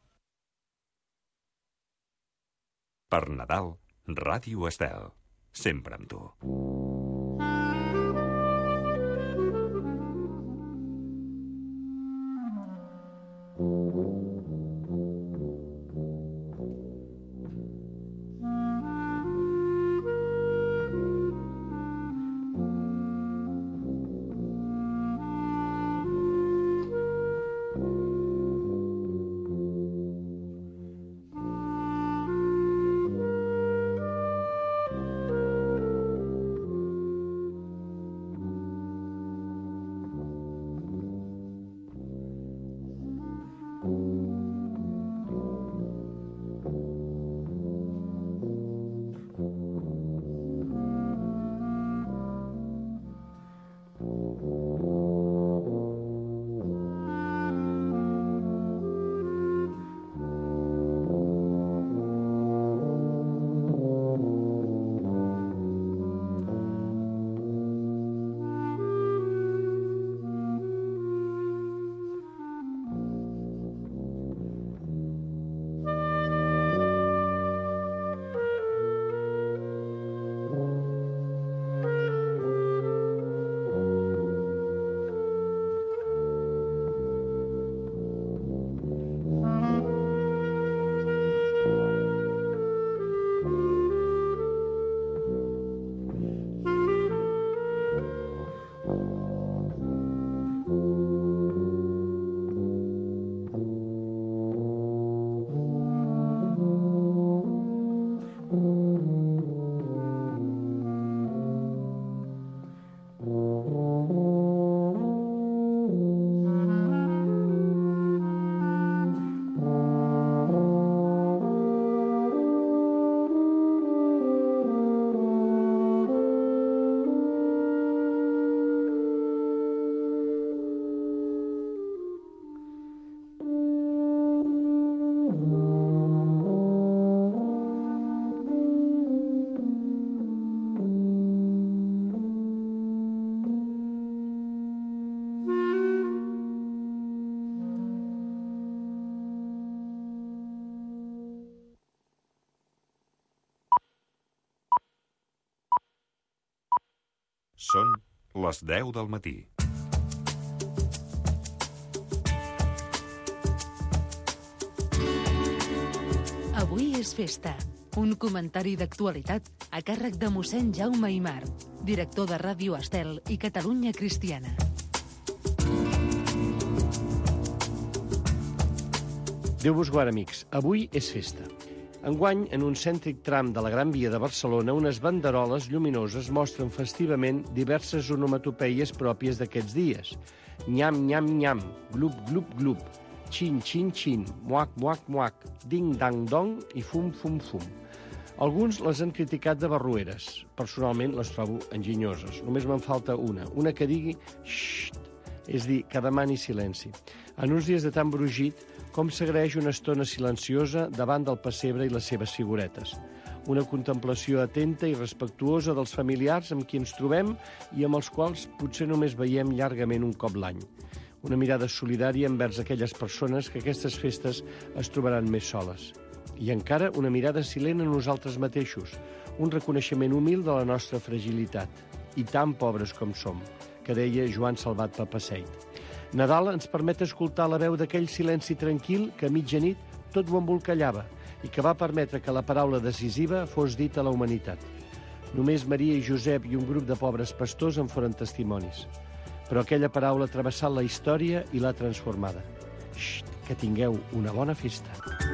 Per Nadal, Ràdio Estel. Sempre amb tu. Són les deu del matí. Avui és festa. Un comentari d'actualitat a càrrec de mossèn Jaume Aimar, director de Ràdio Estel i Catalunya Cristiana. Déu vos guard, amics. Avui és festa. Enguany, en un cèntric tram de la Gran Via de Barcelona, unes banderoles lluminoses mostren festivament diverses onomatopeies pròpies d'aquests dies. Nyam, nyam, nyam, glup, glup, glup, xin, xin, xin, muac, muac, muac, ding, dang, dong i fum, fum, fum. Alguns les han criticat de barrueres. Personalment les trobo enginyoses. Només me'n falta una. Una que digui xxt, és dir, que demani silenci. En uns dies de tan brugit, com s'agraeix una estona silenciosa davant del pessebre i les seves figuretes. Una contemplació atenta i respectuosa dels familiars amb qui ens trobem i amb els quals potser només veiem llargament un cop l'any. Una mirada solidària envers aquelles persones que aquestes festes es trobaran més soles. I encara una mirada silent a nosaltres mateixos, un reconeixement humil de la nostra fragilitat, i tan pobres com som, que deia Joan Salvat Papasseit. Nadal ens permet escoltar la veu d'aquell silenci tranquil que a mitjanit tot ho embolcallava i que va permetre que la paraula decisiva fos dita a la humanitat. Només Maria i Josep i un grup de pobres pastors en foren testimonis. Però aquella paraula ha travessat la història i l'ha transformada. Xxt, que tingueu una bona festa.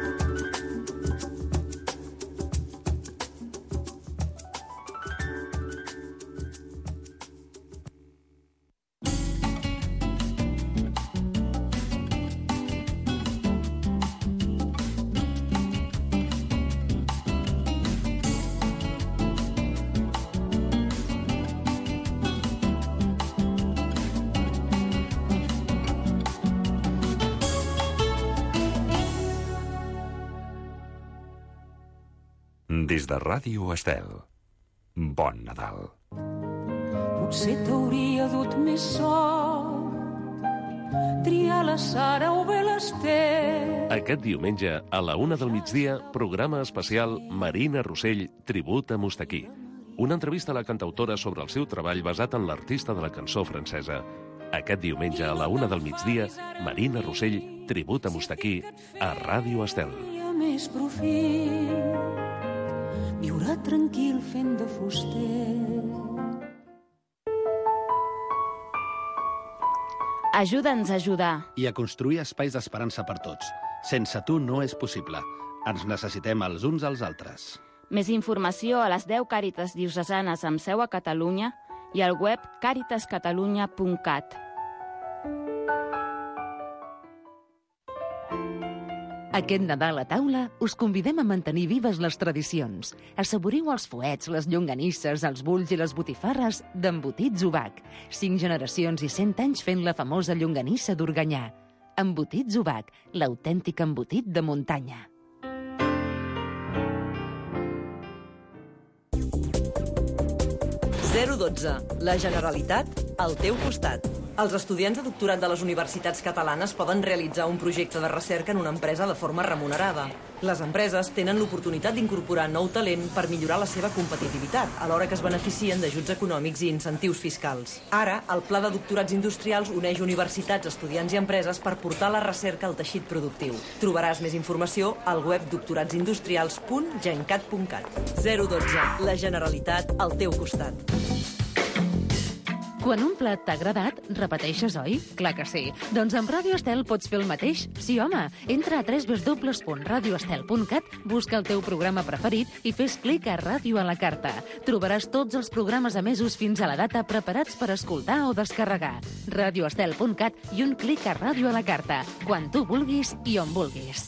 Des de Ràdio Estel, bon Nadal. Potser t'hauria dut més sort, triar la Sara o bé l'Ester. Aquest diumenge, a la una del migdia, programa especial Marina Rossell, tribut a Mustaquí. Una entrevista a la cantautora sobre el seu treball basat en l'artista de la cançó francesa. Aquest diumenge, a la una del migdia, Marina Rossell, tribut a Mustaquí, a Ràdio Estel. Més profit, viurà tranquil fent de fuster. Ajuda'ns a ajudar. I a construir espais d'esperança per tots. Sense tu no és possible. Ens necessitem els uns als altres. Més informació a les deu Càritas diocesanes amb seu a Catalunya i al web càritas catalunya punt cat. Aquest Nadal a taula us convidem a mantenir vives les tradicions. Assaboriu els fuets, les llonganisses, els bulls i les botifarres d'Embotits Ubac. Cinc generacions i cent anys fent la famosa llonganissa d'Organyà. Embotits Ubac, l'autèntic embotit de muntanya. zero dotze. La Generalitat al teu costat. Els estudiants de doctorat de les universitats catalanes poden realitzar un projecte de recerca en una empresa de forma remunerada. Les empreses tenen l'oportunitat d'incorporar nou talent per millorar la seva competitivitat, alhora que es beneficien d'ajuts econòmics i incentius fiscals. Ara, el Pla de Doctorats Industrials uneix universitats, estudiants i empreses per portar la recerca al teixit productiu. Trobaràs més informació al web doctoratsindustrials punt gencat punt cat. zero dotze. La Generalitat al teu costat. Quan un plat t'ha agradat, repeteixes, oi? Clar que sí. Doncs amb Ràdio Estel pots fer el mateix? Sí, home. Entra a w w w punt radio estel punt cat, busca el teu programa preferit i fes clic a Ràdio a la carta. Trobaràs tots els programes emesos fins a la data preparats per escoltar o descarregar. radio estel punt cat i un clic a Ràdio a la carta. Quan tu vulguis i on vulguis.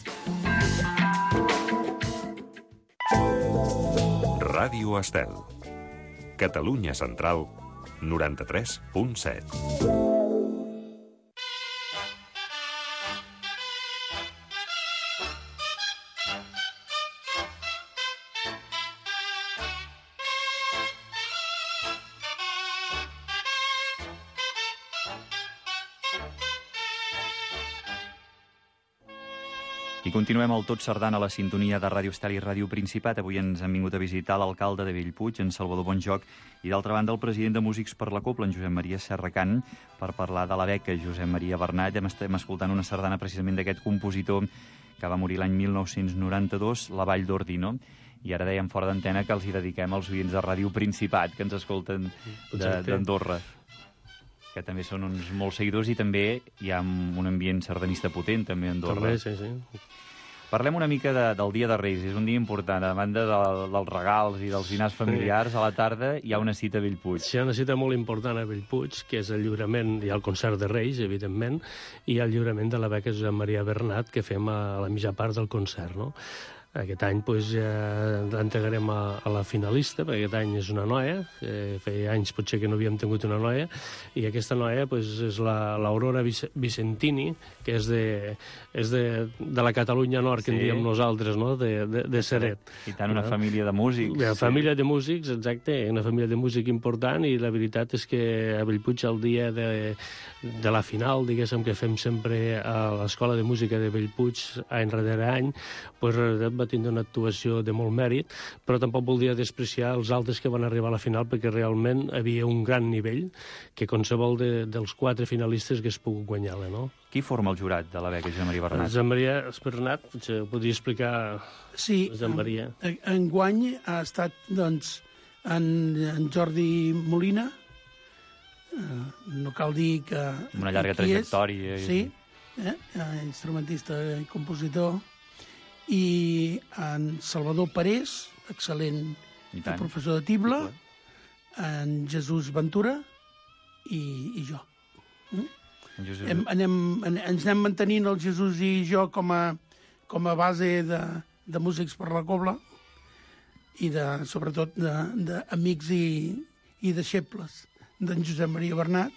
Ràdio Estel. Catalunya Central, noranta-tres punt set. I continuem el Tot Sardana a la sintonia de Ràdio Estel i Ràdio Principat. Avui ens han vingut a visitar l'alcalde de Bellpuig, en Salvador Bonjoc, i d'altra banda el president de Músics per la Cobla, en Josep Maria Serracant, per parlar de la beca Josep Maria Bernat. Estem escoltant una sardana precisament d'aquest compositor que va morir l'any mil nou-cents noranta-dos, la Vall d'Ordi, no? I ara dèiem fora d'antena que els hi dediquem als oients de Ràdio Principat, que ens escolten d'Andorra. que també són uns molts seguidors, i també hi ha un ambient sardanista potent, també, a Andorra. També, sí, sí. Parlem una mica de, del Dia de Reis. És un dia important. A banda de, dels regals i dels dinars familiars, a la tarda hi ha una cita a Bellpuig. Sí, hi ha una cita molt important a Bellpuig, que és el lliurament, hi ha el concert de Reis, evidentment, i el lliurament de la beca Josep Maria Bernat, que fem a la mitja part del concert, no? Aquest any pues, ja l'entregarem a, a la finalista, perquè aquest any és una noia, eh, feia anys potser que no havíem tingut una noia, i aquesta noia pues, és l'Aurora Vicentini, que és, de, és de, de la Catalunya Nord, que sí. En diem nosaltres, no? de, de, de Ceret. I tant, una no? família de músics. Una sí. família de músics, exacte, una família de músic important, i la veritat és que a Bellpuig, el dia de, de la final, diguéssim, que fem sempre a l'Escola de Música de Bellpuig, any rere any, pues, va tindre una actuació de molt mèrit, però tampoc voldria despreciar els altres que van arribar a la final, perquè realment havia un gran nivell que qualsevol de, dels quatre finalistes que es pogut guanyar-la, no? Qui forma el jurat de la beca Josep Maria Bernat? Josep Maria Bernat, potser ho podria explicar sí, Josep Maria. En, enguany ha estat, doncs, en, en Jordi Molina, eh, no cal dir que... Una llarga trajectòria. És, sí, eh, instrumentista i compositor, i en Salvador Parés, excel·lent professor de tible, en Jesús Ventura i, i jo. Mm? Jesús... Hem, anem, ens anem mantenint el Jesús i jo com a, com a base de, de músics per la cobla i de, sobretot d'amics i, i deixebles d'en Josep Maria Bernat,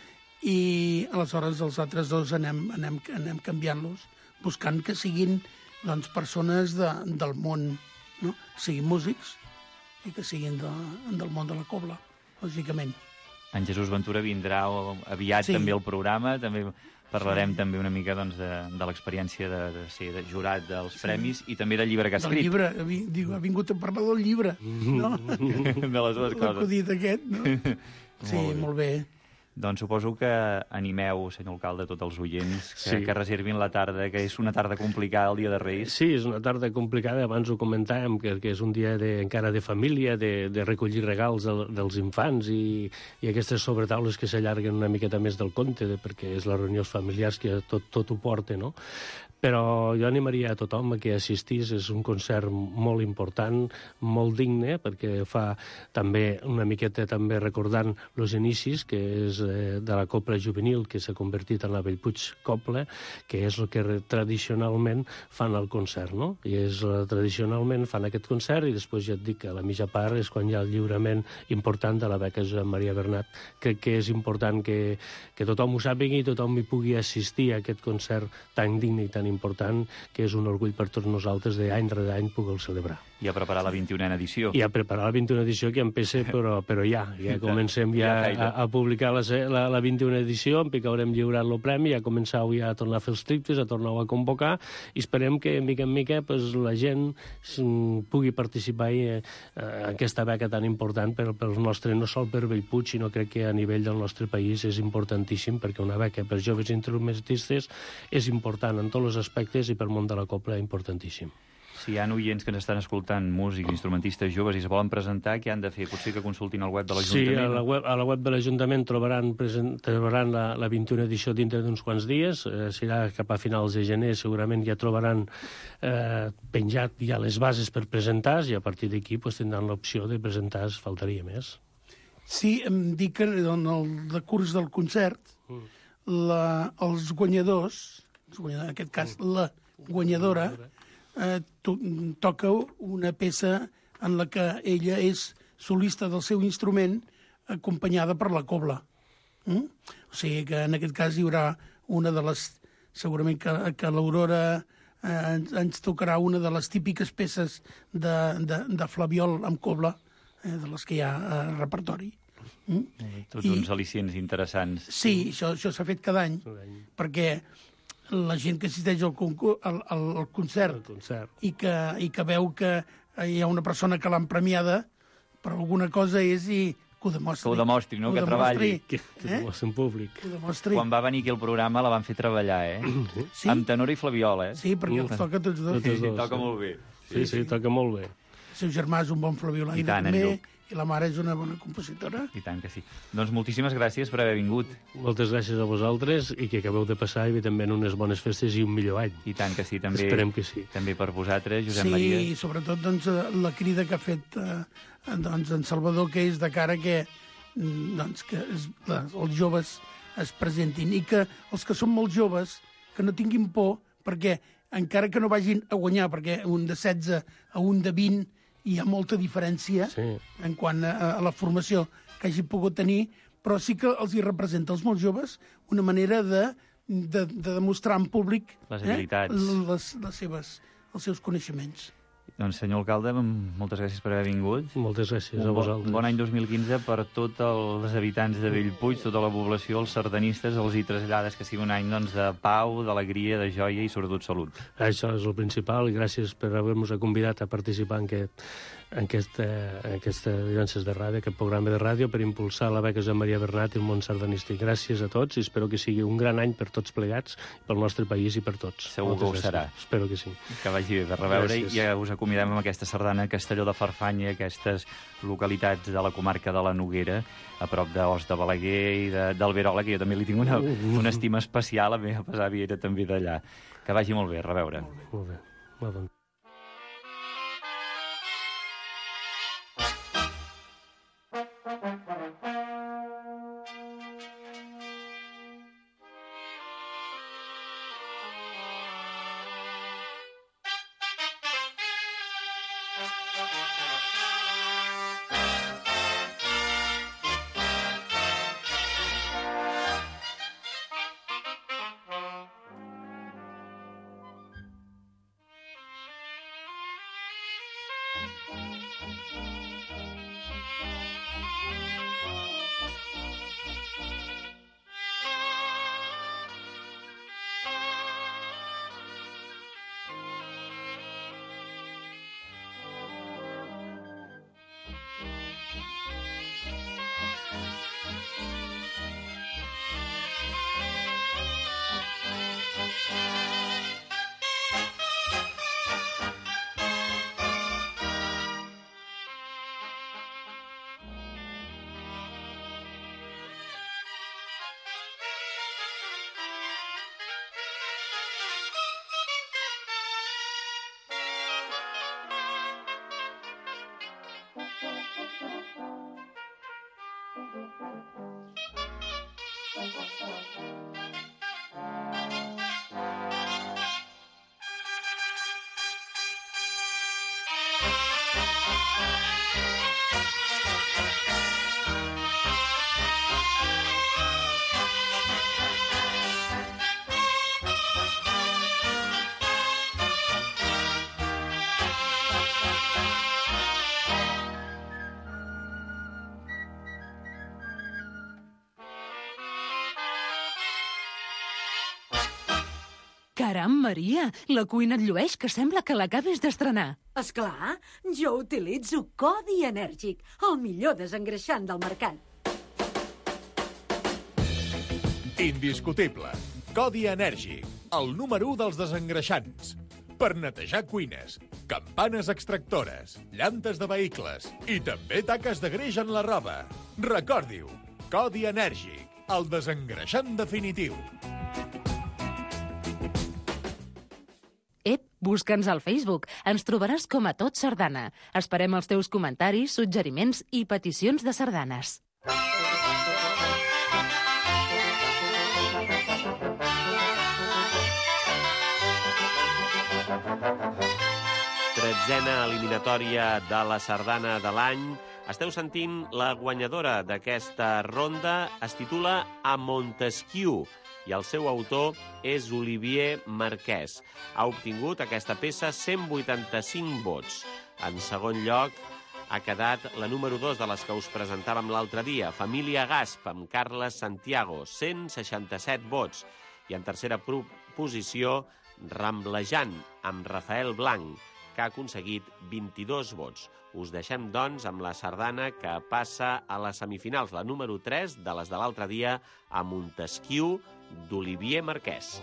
i aleshores els altres dos anem, anem, anem canviant-los, buscant que siguin doncs, persones de, del món, no? Siguin músics i que siguin de, del món de la cobla, lògicament. En Jesús Ventura vindrà aviat sí. també al programa, també parlarem sí. també una mica doncs, de, de l'experiència de, de ser de jurat dels sí. premis i també del llibre que ha escrit. Del llibre, ha, diu, ha vingut a parlar del llibre, no? De les dues coses. L'acudit aquest, no? Sí, molt bé. Molt bé. Doncs suposo que animeu, senyor alcalde, tots els oients, que, sí. que reservin la tarda, que és una tarda complicada el dia de Reis. Sí, és una tarda complicada, abans ho comentàvem, que, que és un dia de, encara de família, de, de recollir regals de, dels infants i, i aquestes sobretaules que s'allarguen una miqueta més del compte, de, perquè és les reunions familiars que tot, tot ho porta, no? Però jo animaria a tothom a que assistís, és un concert molt important, molt digne, perquè fa també una miqueta també recordant els inicis, que és eh, de la Copla Juvenil, que s'ha convertit en la Bellpuig Copla, que és el que tradicionalment fan el concert, no? I és tradicionalment fan aquest concert, i després ja et dic que a la mitja part és quan hi ha el lliurament important de la beca Josep Maria Bernat. Crec que és important que, que tothom ho sàpiga i tothom hi pugui assistir a aquest concert tan digne i tan important, que és un orgull per tots nosaltres d'any rere any poder celebrar. I a preparar la vint-i-unena edició. I a preparar la vint-i-una edició, que empece, però, però ja, ja comencem ja a, a publicar la, la, la vint-i-una edició, en que haurem lliurat el premi, ja començau ja a tornar a fer els triptes, a tornar a convocar, i esperem que, mica en mica, pues, la gent pugui participar en aquesta beca tan important per, per el nostre, no sol per Bellpuig, sinó crec que a nivell del nostre país és importantíssim, perquè una beca per joves instrumentistes és important en tots els aspectes, i per món de la copla importantíssim. Si hi ha oients que ens estan escoltant, músics, instrumentistes joves, i es volen presentar, què han de fer? Potser que consultin el web de l'Ajuntament? Sí, a la web, a la web de l'Ajuntament trobaran, present, trobaran la, la vint-i-una edició dintre d'uns quants dies, eh, serà cap a finals de gener, segurament ja trobaran eh, penjat ja les bases per presentar-se, i a partir d'aquí pues, tindran l'opció de presentar-se, faltaria més. Sí, em dic que en el decurs del concert, mm. la, els guanyadors, en aquest cas la guanyadora, eh, to toca una peça en la que ella és solista del seu instrument acompanyada per la cobla. Mm? O sigui que en aquest cas hi haurà una de les... Segurament que, que l'Aurora eh, ens tocarà una de les típiques peces de, de, de flabiol amb cobla, eh, de les que hi ha a repertori. Mm? Tots I, uns al·licients interessants. Sí, això, això s'ha fet cada any, perquè la gent que assisteix al, al, al, al concert, el concert. I, que, i que veu que hi ha una persona que l'han premiada per alguna cosa és i que ho demostri. Que ho demostri, no? Que, que treballi. Que, que eh? ho demostri en públic. Que ho demostri. Quan va venir aquí al programa la van fer treballar, eh? Sí? Amb tenor i flabiol, eh? Sí, perquè els toca tots dos. Tots dos. Toca molt bé. Sí, sí, sí, toca molt bé. El seu germà és un bon flabiolà i tant, també, i la mare és una bona compositora. I tant que sí. Doncs moltíssimes gràcies per haver vingut. Moltes gràcies a vosaltres i que acabeu de passar, evidentment, unes bones festes i un millor any. I tant que sí, també. Esperem que sí. També per vosaltres, Josep sí, Maria. Sí, i sobretot doncs, la crida que ha fet eh, doncs, en Salvador, que és de cara que, doncs, que es, les, els joves es presentin i que els que són molt joves que no tinguin por, perquè encara que no vagin a guanyar, perquè un de setze a un de vint hi ha molta diferència sí. en quant a, a la formació que hagi pogut tenir, però sí que els hi representa als molt joves una manera de, de, de demostrar en públic les habilitats, eh, les, les seves, els seus coneixements. Doncs, senyor alcalde, moltes gràcies per haver vingut. Moltes gràcies un a vosaltres. Un bon any dos mil quinze per tots els habitants de Bellpuig, tota la població, els sardanistes, els hi traslladades, que sigui un any doncs, de pau, d'alegria, de joia i sobretot salut. Això és el principal i gràcies per haver-nos convidat a participar en aquest, en aquesta, en aquesta Vivences de Ràdio, aquest programa de ràdio, per impulsar la beca Josep Maria Bernat i el món sardanístic. Gràcies a tots i espero que sigui un gran any per tots plegats, pel nostre país i per tots. Segur que ho serà. Espero que sí. Que vagi bé, per reveure, i ja us acomiadem amb aquesta sardana Castelló de Farfanya, aquestes localitats de la comarca de la Noguera, a prop d'Os de Balaguer i de, d'Alberola, que jo també li tinc una, una estima especial, la meva besàvia era també d'allà. Que vagi molt bé, a reveure. Molt bé, molt bé. Molt bon. Caram, Maria, la cuina et llueix, que sembla que l'acabis d'estrenar. Esclar, jo utilitzo Codi Enèrgic, el millor desengreixant del mercat. Indiscutible. Codi Enèrgic, el número u dels desengreixants. Per netejar cuines, campanes extractores, llantes de vehicles i també taques de greix en la roba. Recordi-ho, Codi Enèrgic, el desengreixant definitiu. Ep, busca'ns al Facebook. Ens trobaràs com a Tot Sardana. Esperem els teus comentaris, suggeriments i peticions de sardanes. Tretzena eliminatòria de la sardana de l'any. Esteu sentint la guanyadora d'aquesta ronda. Es titula A Montesquieu i el seu autor és Olivier Marquès. Ha obtingut aquesta peça cent vuitanta-cinc vots. En segon lloc ha quedat la número dos de les que us presentàvem l'altre dia, Família Gasp, amb Carles Santiago, cent seixanta-set vots. I en tercera posició, Ramblejant, amb Rafael Blanc, que ha aconseguit vint-i-dos vots. Us deixem, doncs, amb la sardana que passa a les semifinals, la número tres de les de l'altre dia, a Montesquieu, d'Olivier Marquès.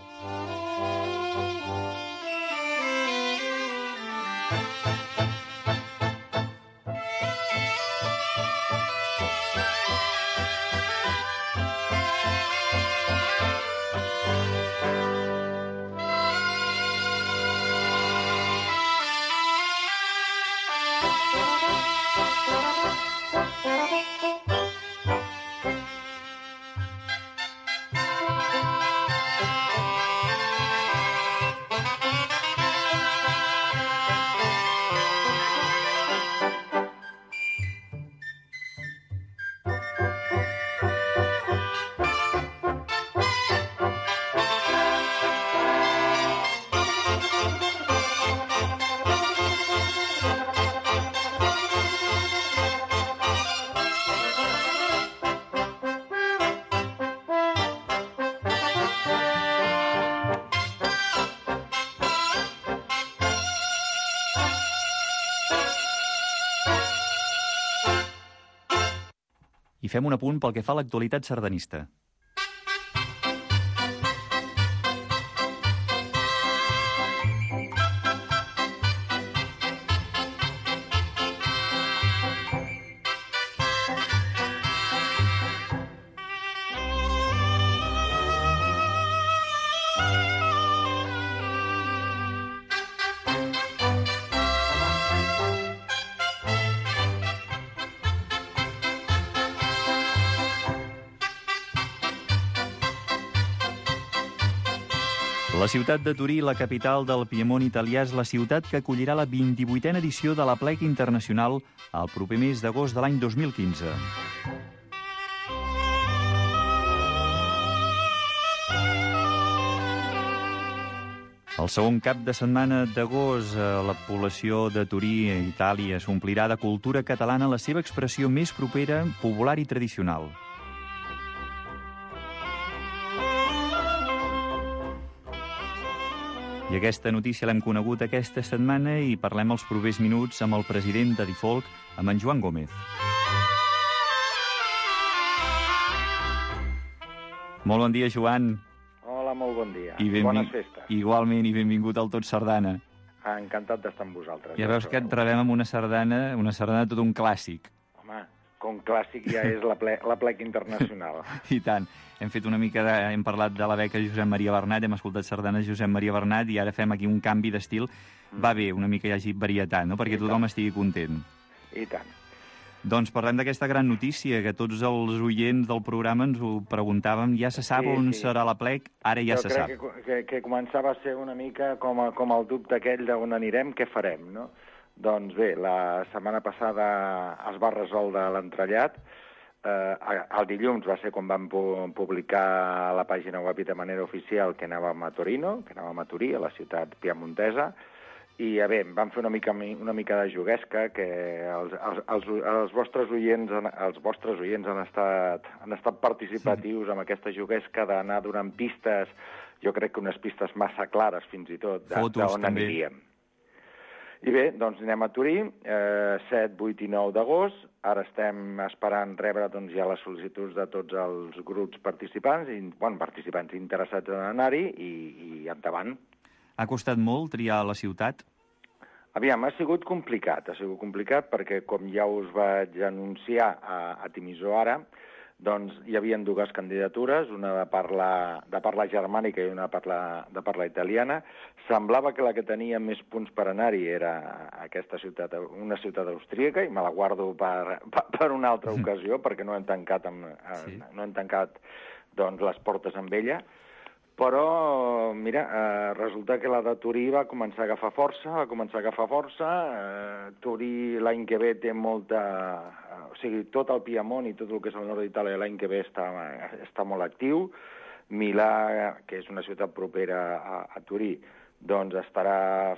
i fem un apunt pel que fa a l'actualitat sardanista. La ciutat de Torí, la capital del Piemont italià, és la ciutat que acollirà la vint-i-vuitena edició de l'Aplec Internacional el proper mes d'agost de l'any dos mil quinze. El segon cap de setmana d'agost, la població de Torí, a Itàlia, s'omplirà de cultura catalana, la seva expressió més propera, popular i tradicional. I aquesta notícia l'hem conegut aquesta setmana i parlem els propers minuts amb el president de Difolc, amb en Joan Gómez. Molt bon dia, Joan. Hola, molt bon dia. I benving... Bones festes. Igualment, i benvingut al Tot Sardana. Encantat d'estar amb vosaltres. Ja veus que et rebem amb una sardana, una sardana tot un clàssic. Home, com clàssic ja és la, ple, la plec internacional. I tant. Hem fet una mica de... Hem parlat de la beca Josep Maria Bernat, hem escoltat sardanes Josep Maria Bernat i ara fem aquí un canvi d'estil. Mm. Va bé, una mica hi hagi varietat, no? Perquè I tothom tant. estigui content. I tant. Doncs parlem d'aquesta gran notícia, que tots els oients del programa ens ho preguntàvem. Ja se sap sí, on sí. serà l'Aplec, ara ja jo se sap. Jo crec que, que, que començava a ser una mica com, a, com el dubte aquell d'on anirem, què farem, no? Doncs bé, la setmana passada es va resoldre l'entrellat. Eh, el dilluns va ser quan vam publicar a la pàgina web i de manera oficial que anàvem a Torino, que anàvem a Torí, a la ciutat piemontesa, i a bé, vam fer una mica, una mica de juguesca, que els, els, els, els, vostres oients, els vostres oients han estat, han estat participatius sí. amb aquesta juguesca d'anar donant pistes, jo crec que unes pistes massa clares fins i tot, d'on aniríem. I bé, doncs anem a Torí, eh, set, vuit i nou d'agost. Ara estem esperant rebre doncs, ja les sol·licituds de tots els grups participants, i, bueno, participants interessats en anar-hi, i, i endavant. Ha costat molt triar la ciutat? Aviam, ha sigut complicat, ha sigut complicat perquè, com ja us vaig anunciar a, a Timissó ara, doncs hi havia dues candidatures, una de parla, de parla germànica i una de parla, de parla italiana. Semblava que la que tenia més punts per anar-hi era aquesta ciutat, una ciutat austríaca, i me la guardo per, per, per una altra ocasió, perquè no hem tancat, amb, sí. no hem tancat doncs, les portes amb ella. Però, mira, eh, resulta que la de Torí va començar a agafar força, va començar a agafar força. Eh, Torí l'any que ve té molta... Eh, o sigui, tot el Piemont i tot el que és el nord d'Itàlia l'any que ve està, està molt actiu. Milà, que és una ciutat propera a, a Torí, doncs estarà...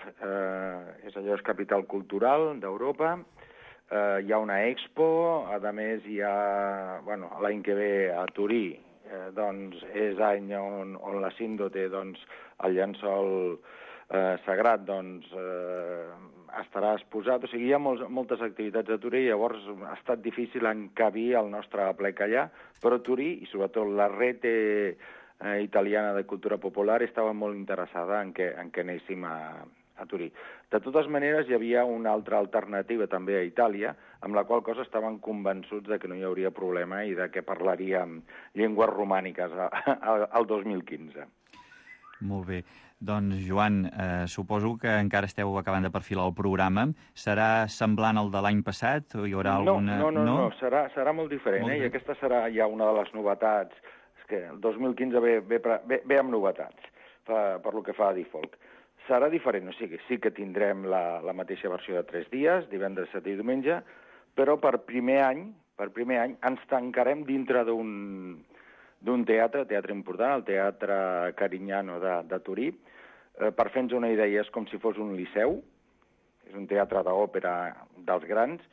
Eh, és allò, és capital cultural d'Europa. Eh, hi ha una expo, a més hi ha... Bueno, l'any que ve a Torí, Eh, doncs és any on, on la Sindo té doncs, el llençol eh, sagrat, doncs eh, estarà exposat. O sigui, hi ha molts, moltes activitats a Torí, llavors ha estat difícil encabir el nostre aplec allà, però Torí, i sobretot la rete eh, italiana de cultura popular, estava molt interessada en que, en que anéssim a, a Torí. De totes maneres, hi havia una altra alternativa també a Itàlia, amb la qual cosa estaven convençuts de que no hi hauria problema i de que parlaríem llengües romàniques al dos mil quinze. Molt bé. Doncs, Joan, eh, suposo que encara esteu acabant de perfilar el programa. Serà semblant al de l'any passat? O hi haurà alguna... No, no, no, no? no. Serà, serà molt diferent. Molt eh? I aquesta serà ja una de les novetats. És que el dos mil quinze ve, ve, ve, ve amb novetats, per, per lo que fa a Difolc. Serà diferent, o sigui, sí que tindrem la, la mateixa versió de tres dies, divendres, dissabte i diumenge, però per primer any, per primer any ens tancarem dintre d'un d'un teatre, teatre important, el Teatre Carignano de, de Torí. Eh, per fer-nos una idea, és com si fos un liceu, és un teatre d'òpera dels grans,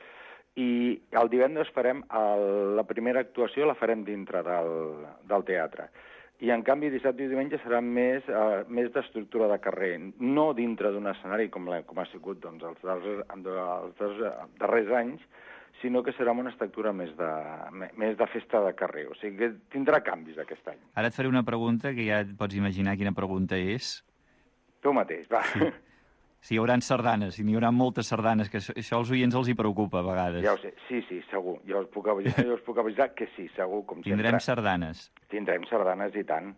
i el divendres farem el, la primera actuació la farem dintre del, del teatre. I, en canvi, dissabte i diumenge serà més, eh, més d'estructura de carrer, no dintre d'un escenari com, la, com ha sigut doncs, els, darrers, els darrers anys, sinó que serà amb una estructura més de, més de festa de carrer. O sigui que tindrà canvis aquest any. Ara et faré una pregunta que ja et pots imaginar quina pregunta és. Tu mateix, va. Sí. Si hi haurà sardanes, si n'hi haurà moltes sardanes, que això als oients els hi preocupa a vegades. Ja ho sé, sí, sí, segur. Jo us puc avisar, jo us puc avisar que sí, segur, com sempre. Tindrem sardanes. Tindrem sardanes, i tant.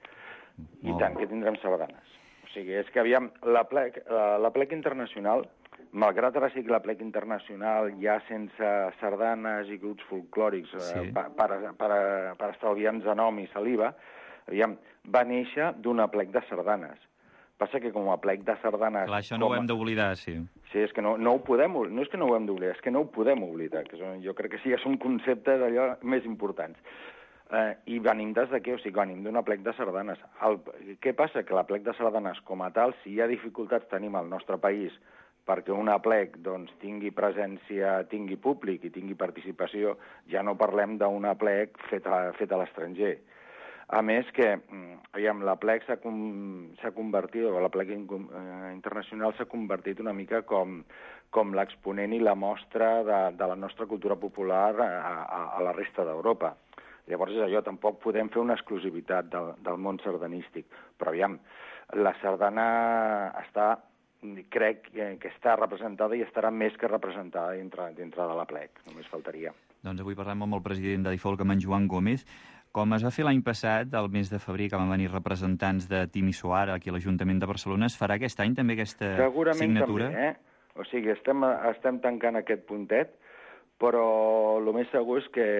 I Molt tant que tindrem sardanes. O sigui, és que, aviam, la plec, la plec internacional, malgrat ara sí que la plec internacional ja sense sardanes i grups folclòrics sí. eh, per, per, per, per estalviar-nos de nom i saliva, aviam, va néixer d'una plec de sardanes. Passa que com a plec de sardanes... Clar, això no a... ho hem d'oblidar, sí. Sí, és que no, no ho podem... No és que no ho hem d'oblidar, és que no ho podem oblidar. Que són, jo crec que sí, són conceptes allò més importants. Eh, I venim des de què? O sigui, venim d'una plec de sardanes. El, què passa? Que la plec de sardanes com a tal, si hi ha dificultats tenim al nostre país perquè una plec doncs, tingui presència, tingui públic i tingui participació, ja no parlem d'una plec feta, feta a l'estranger. A més que, aviam, la plec s'ha com, convertit, o la plec internacional s'ha convertit una mica com, com l'exponent i la mostra de, de la nostra cultura popular a, a, a la resta d'Europa. Llavors és allò, tampoc podem fer una exclusivitat del, del món sardanístic. Però aviam, la sardana està, crec que està representada i estarà més que representada dintre, dintre de la plec, només faltaria. Doncs avui parlem amb el president d'Adifolc, amb en Joan Gómez. Com es va fer l'any passat, al mes de febrer, que van venir representants de Timisoara aquí a l'Ajuntament de Barcelona, es farà aquest any també aquesta Segurament signatura? Segurament també, eh? O sigui, estem, estem tancant aquest puntet, però el més segur és que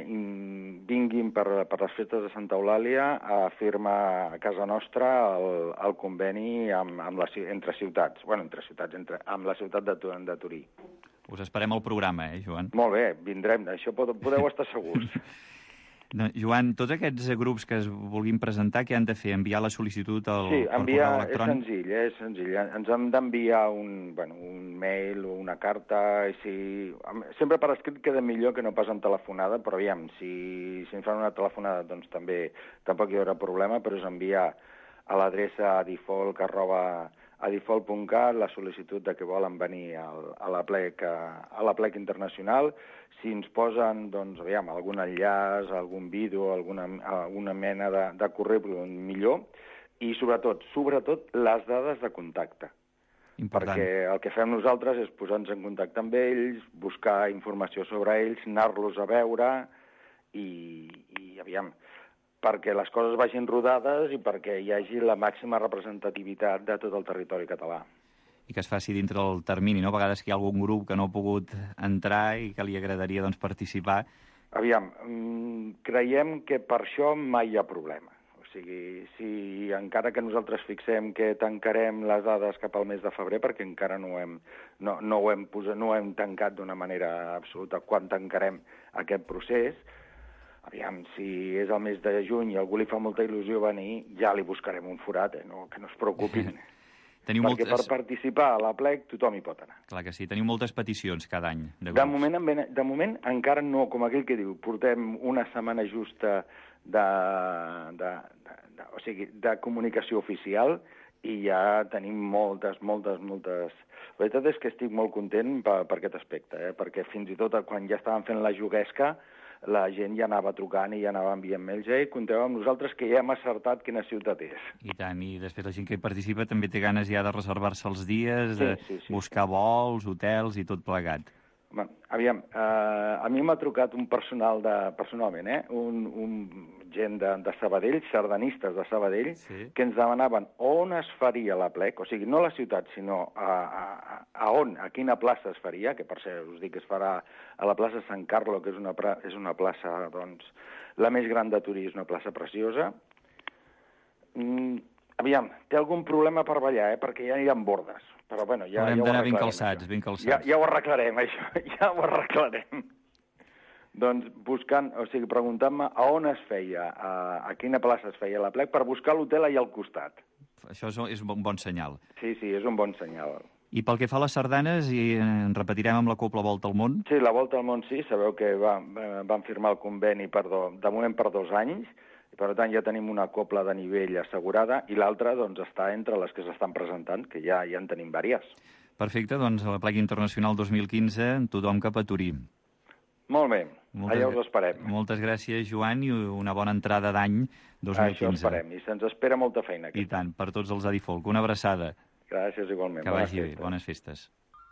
vinguin per, per les festes de Santa Eulàlia a firmar a casa nostra el, el conveni amb, amb la, entre ciutats, bueno, entre ciutats, entre, amb la ciutat de, de Turí. Us esperem al programa, eh, Joan? Molt bé, vindrem, això podeu estar segurs. No, Joan, tots aquests grups que es vulguin presentar, què han de fer? Enviar la sol·licitud al, sí, al enviar, correu electrònic? Sí, és senzill, és senzill. Ens hem d'enviar un, bueno, un mail o una carta. I si... Sempre per escrit queda millor que no pas en telefonada, però aviam, si, si ens fan una telefonada, doncs també tampoc hi haurà problema, però és enviar a l'adreça adifolc arroba adifolc punt cat la sol·licitud de que volen venir al, a, la plec, a la plec internacional. Si ens posen, doncs, aviam, algun enllaç, algun vídeo, alguna, alguna mena de, de currículum, millor. I, sobretot, sobretot, les dades de contacte. Important. Perquè el que fem nosaltres és posar-nos en contacte amb ells, buscar informació sobre ells, anar-los a veure i, i aviam, perquè les coses vagin rodades i perquè hi hagi la màxima representativitat de tot el territori català. I que es faci dintre del termini, no? A vegades que hi ha algun grup que no ha pogut entrar i que li agradaria doncs, participar. Aviam, creiem que per això mai hi ha problema. O sigui, si encara que nosaltres fixem que tancarem les dades cap al mes de febrer, perquè encara no ho hem, no, no ho hem, posat, no ho hem tancat d'una manera absoluta quan tancarem aquest procés, aviam, si és el mes de juny i a algú li fa molta il·lusió venir, ja li buscarem un forat, eh? No, que no es preocupin. Teniu perquè moltes... per participar a la plec tothom hi pot anar. Clar que sí, teniu moltes peticions cada any. De, de, moment, de moment encara no, com aquell que diu, portem una setmana justa de, de, de, de, o sigui, de comunicació oficial i ja tenim moltes, moltes, moltes... La veritat és que estic molt content per, per aquest aspecte, eh? Perquè fins i tot quan ja estàvem fent la juguesca, la gent ja anava trucant i ja anava enviant mails. Ei, compteu amb nosaltres que ja hem acertat quina ciutat és. I tant, i després la gent que hi participa també té ganes ja de reservar-se els dies, de sí, sí, sí, buscar sí. vols, hotels i tot plegat. Bé, aviam, eh, a mi m'ha trucat un personal de, personalment, eh, un, un gent de, de Sabadell, sardanistes de Sabadell, sí. Que ens demanaven on es faria la plec, o sigui, no a la ciutat, sinó a, a, a on, a quina plaça es faria, que per cert us dic que es farà a la plaça Sant Carlo, que és una, és una plaça, doncs, la més gran de Turí, és una plaça preciosa. Mm, aviam, té algun problema per ballar, eh, perquè ja hi ha bordes. Però, bueno, ja, Haurem ja d'anar ben calçats, això. ben calçats. Ja, ja ho arreglarem, això, ja ho arreglarem. Doncs buscant, o sigui, preguntant-me a on es feia, a, a quina plaça es feia la plec, per buscar l'hotel allà al costat. Això és un bon senyal. Sí, sí, és un bon senyal. I pel que fa a les sardanes, i en repetirem amb la Copla Volta al Món? Sí, la Volta al Món sí, sabeu que va, van firmar el conveni per do, de moment per dos anys, i per tant ja tenim una copla de nivell assegurada, i l'altra doncs, està entre les que s'estan presentant, que ja, ja en tenim diverses. Perfecte, doncs a la Plec Internacional dos mil quinze, tothom cap a Turí. Molt bé, Moltes, allà us esperem. Moltes gràcies, Joan, i una bona entrada d'any dos mil quinze. Això esperem, i se'ns espera molta feina. I tant, per tots els Adifolk. Una abraçada. Gràcies, igualment. Que vagi bé, bones festes.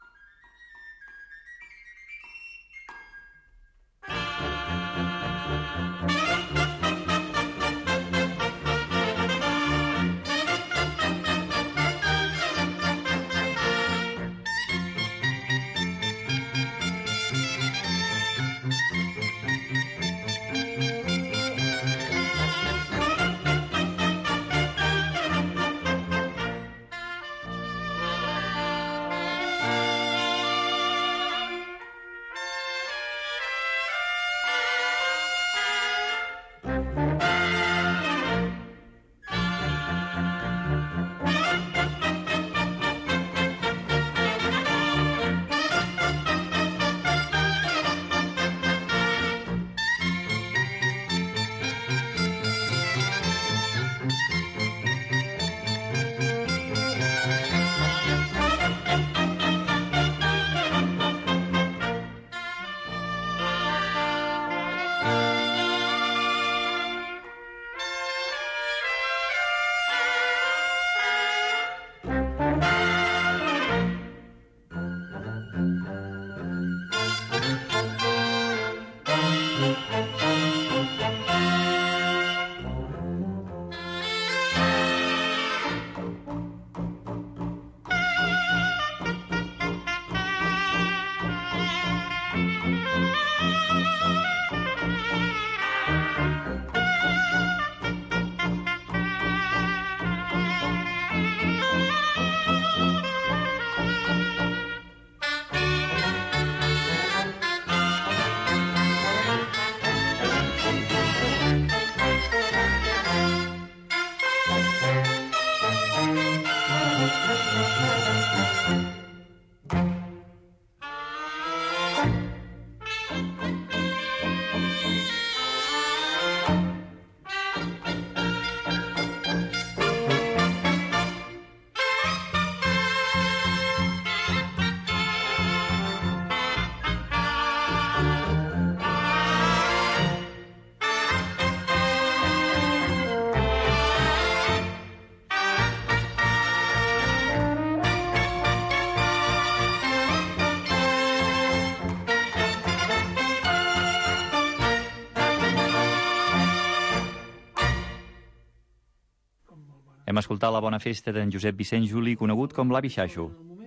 Hem escoltat la bona festa d'en Josep Vicent Juli, conegut com l'Avi Xaixo.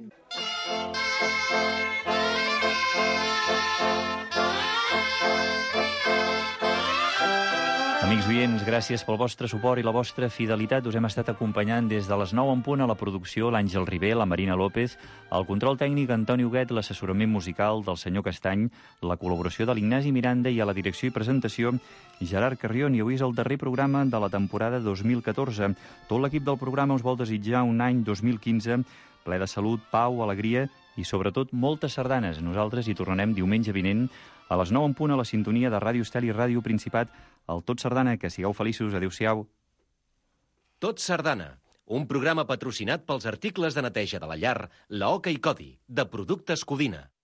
Amics oients, gràcies pel vostre suport i la vostra fidelitat. Us hem estat acompanyant des de les nou en punt a la producció l'Àngel Ribé, la Marina López, el control tècnic Antoni Huguet, l'assessorament musical del senyor Castany, la col·laboració de l'Ignasi Miranda i a la direcció i presentació Gerard Carrion. I avui és el darrer programa de la temporada dos mil catorze. Tot l'equip del programa us vol desitjar un any dos mil quinze ple de salut, pau, alegria i sobretot moltes sardanes. Nosaltres hi tornarem diumenge vinent a les nou en punt a la sintonia de Ràdio Estel i Ràdio Principat. El Tot Sardana, que sigueu feliços. Adéu-siau. Tot Sardana, un programa patrocinat pels articles de neteja de la llar, la Oca i Codi, de Productes Codina.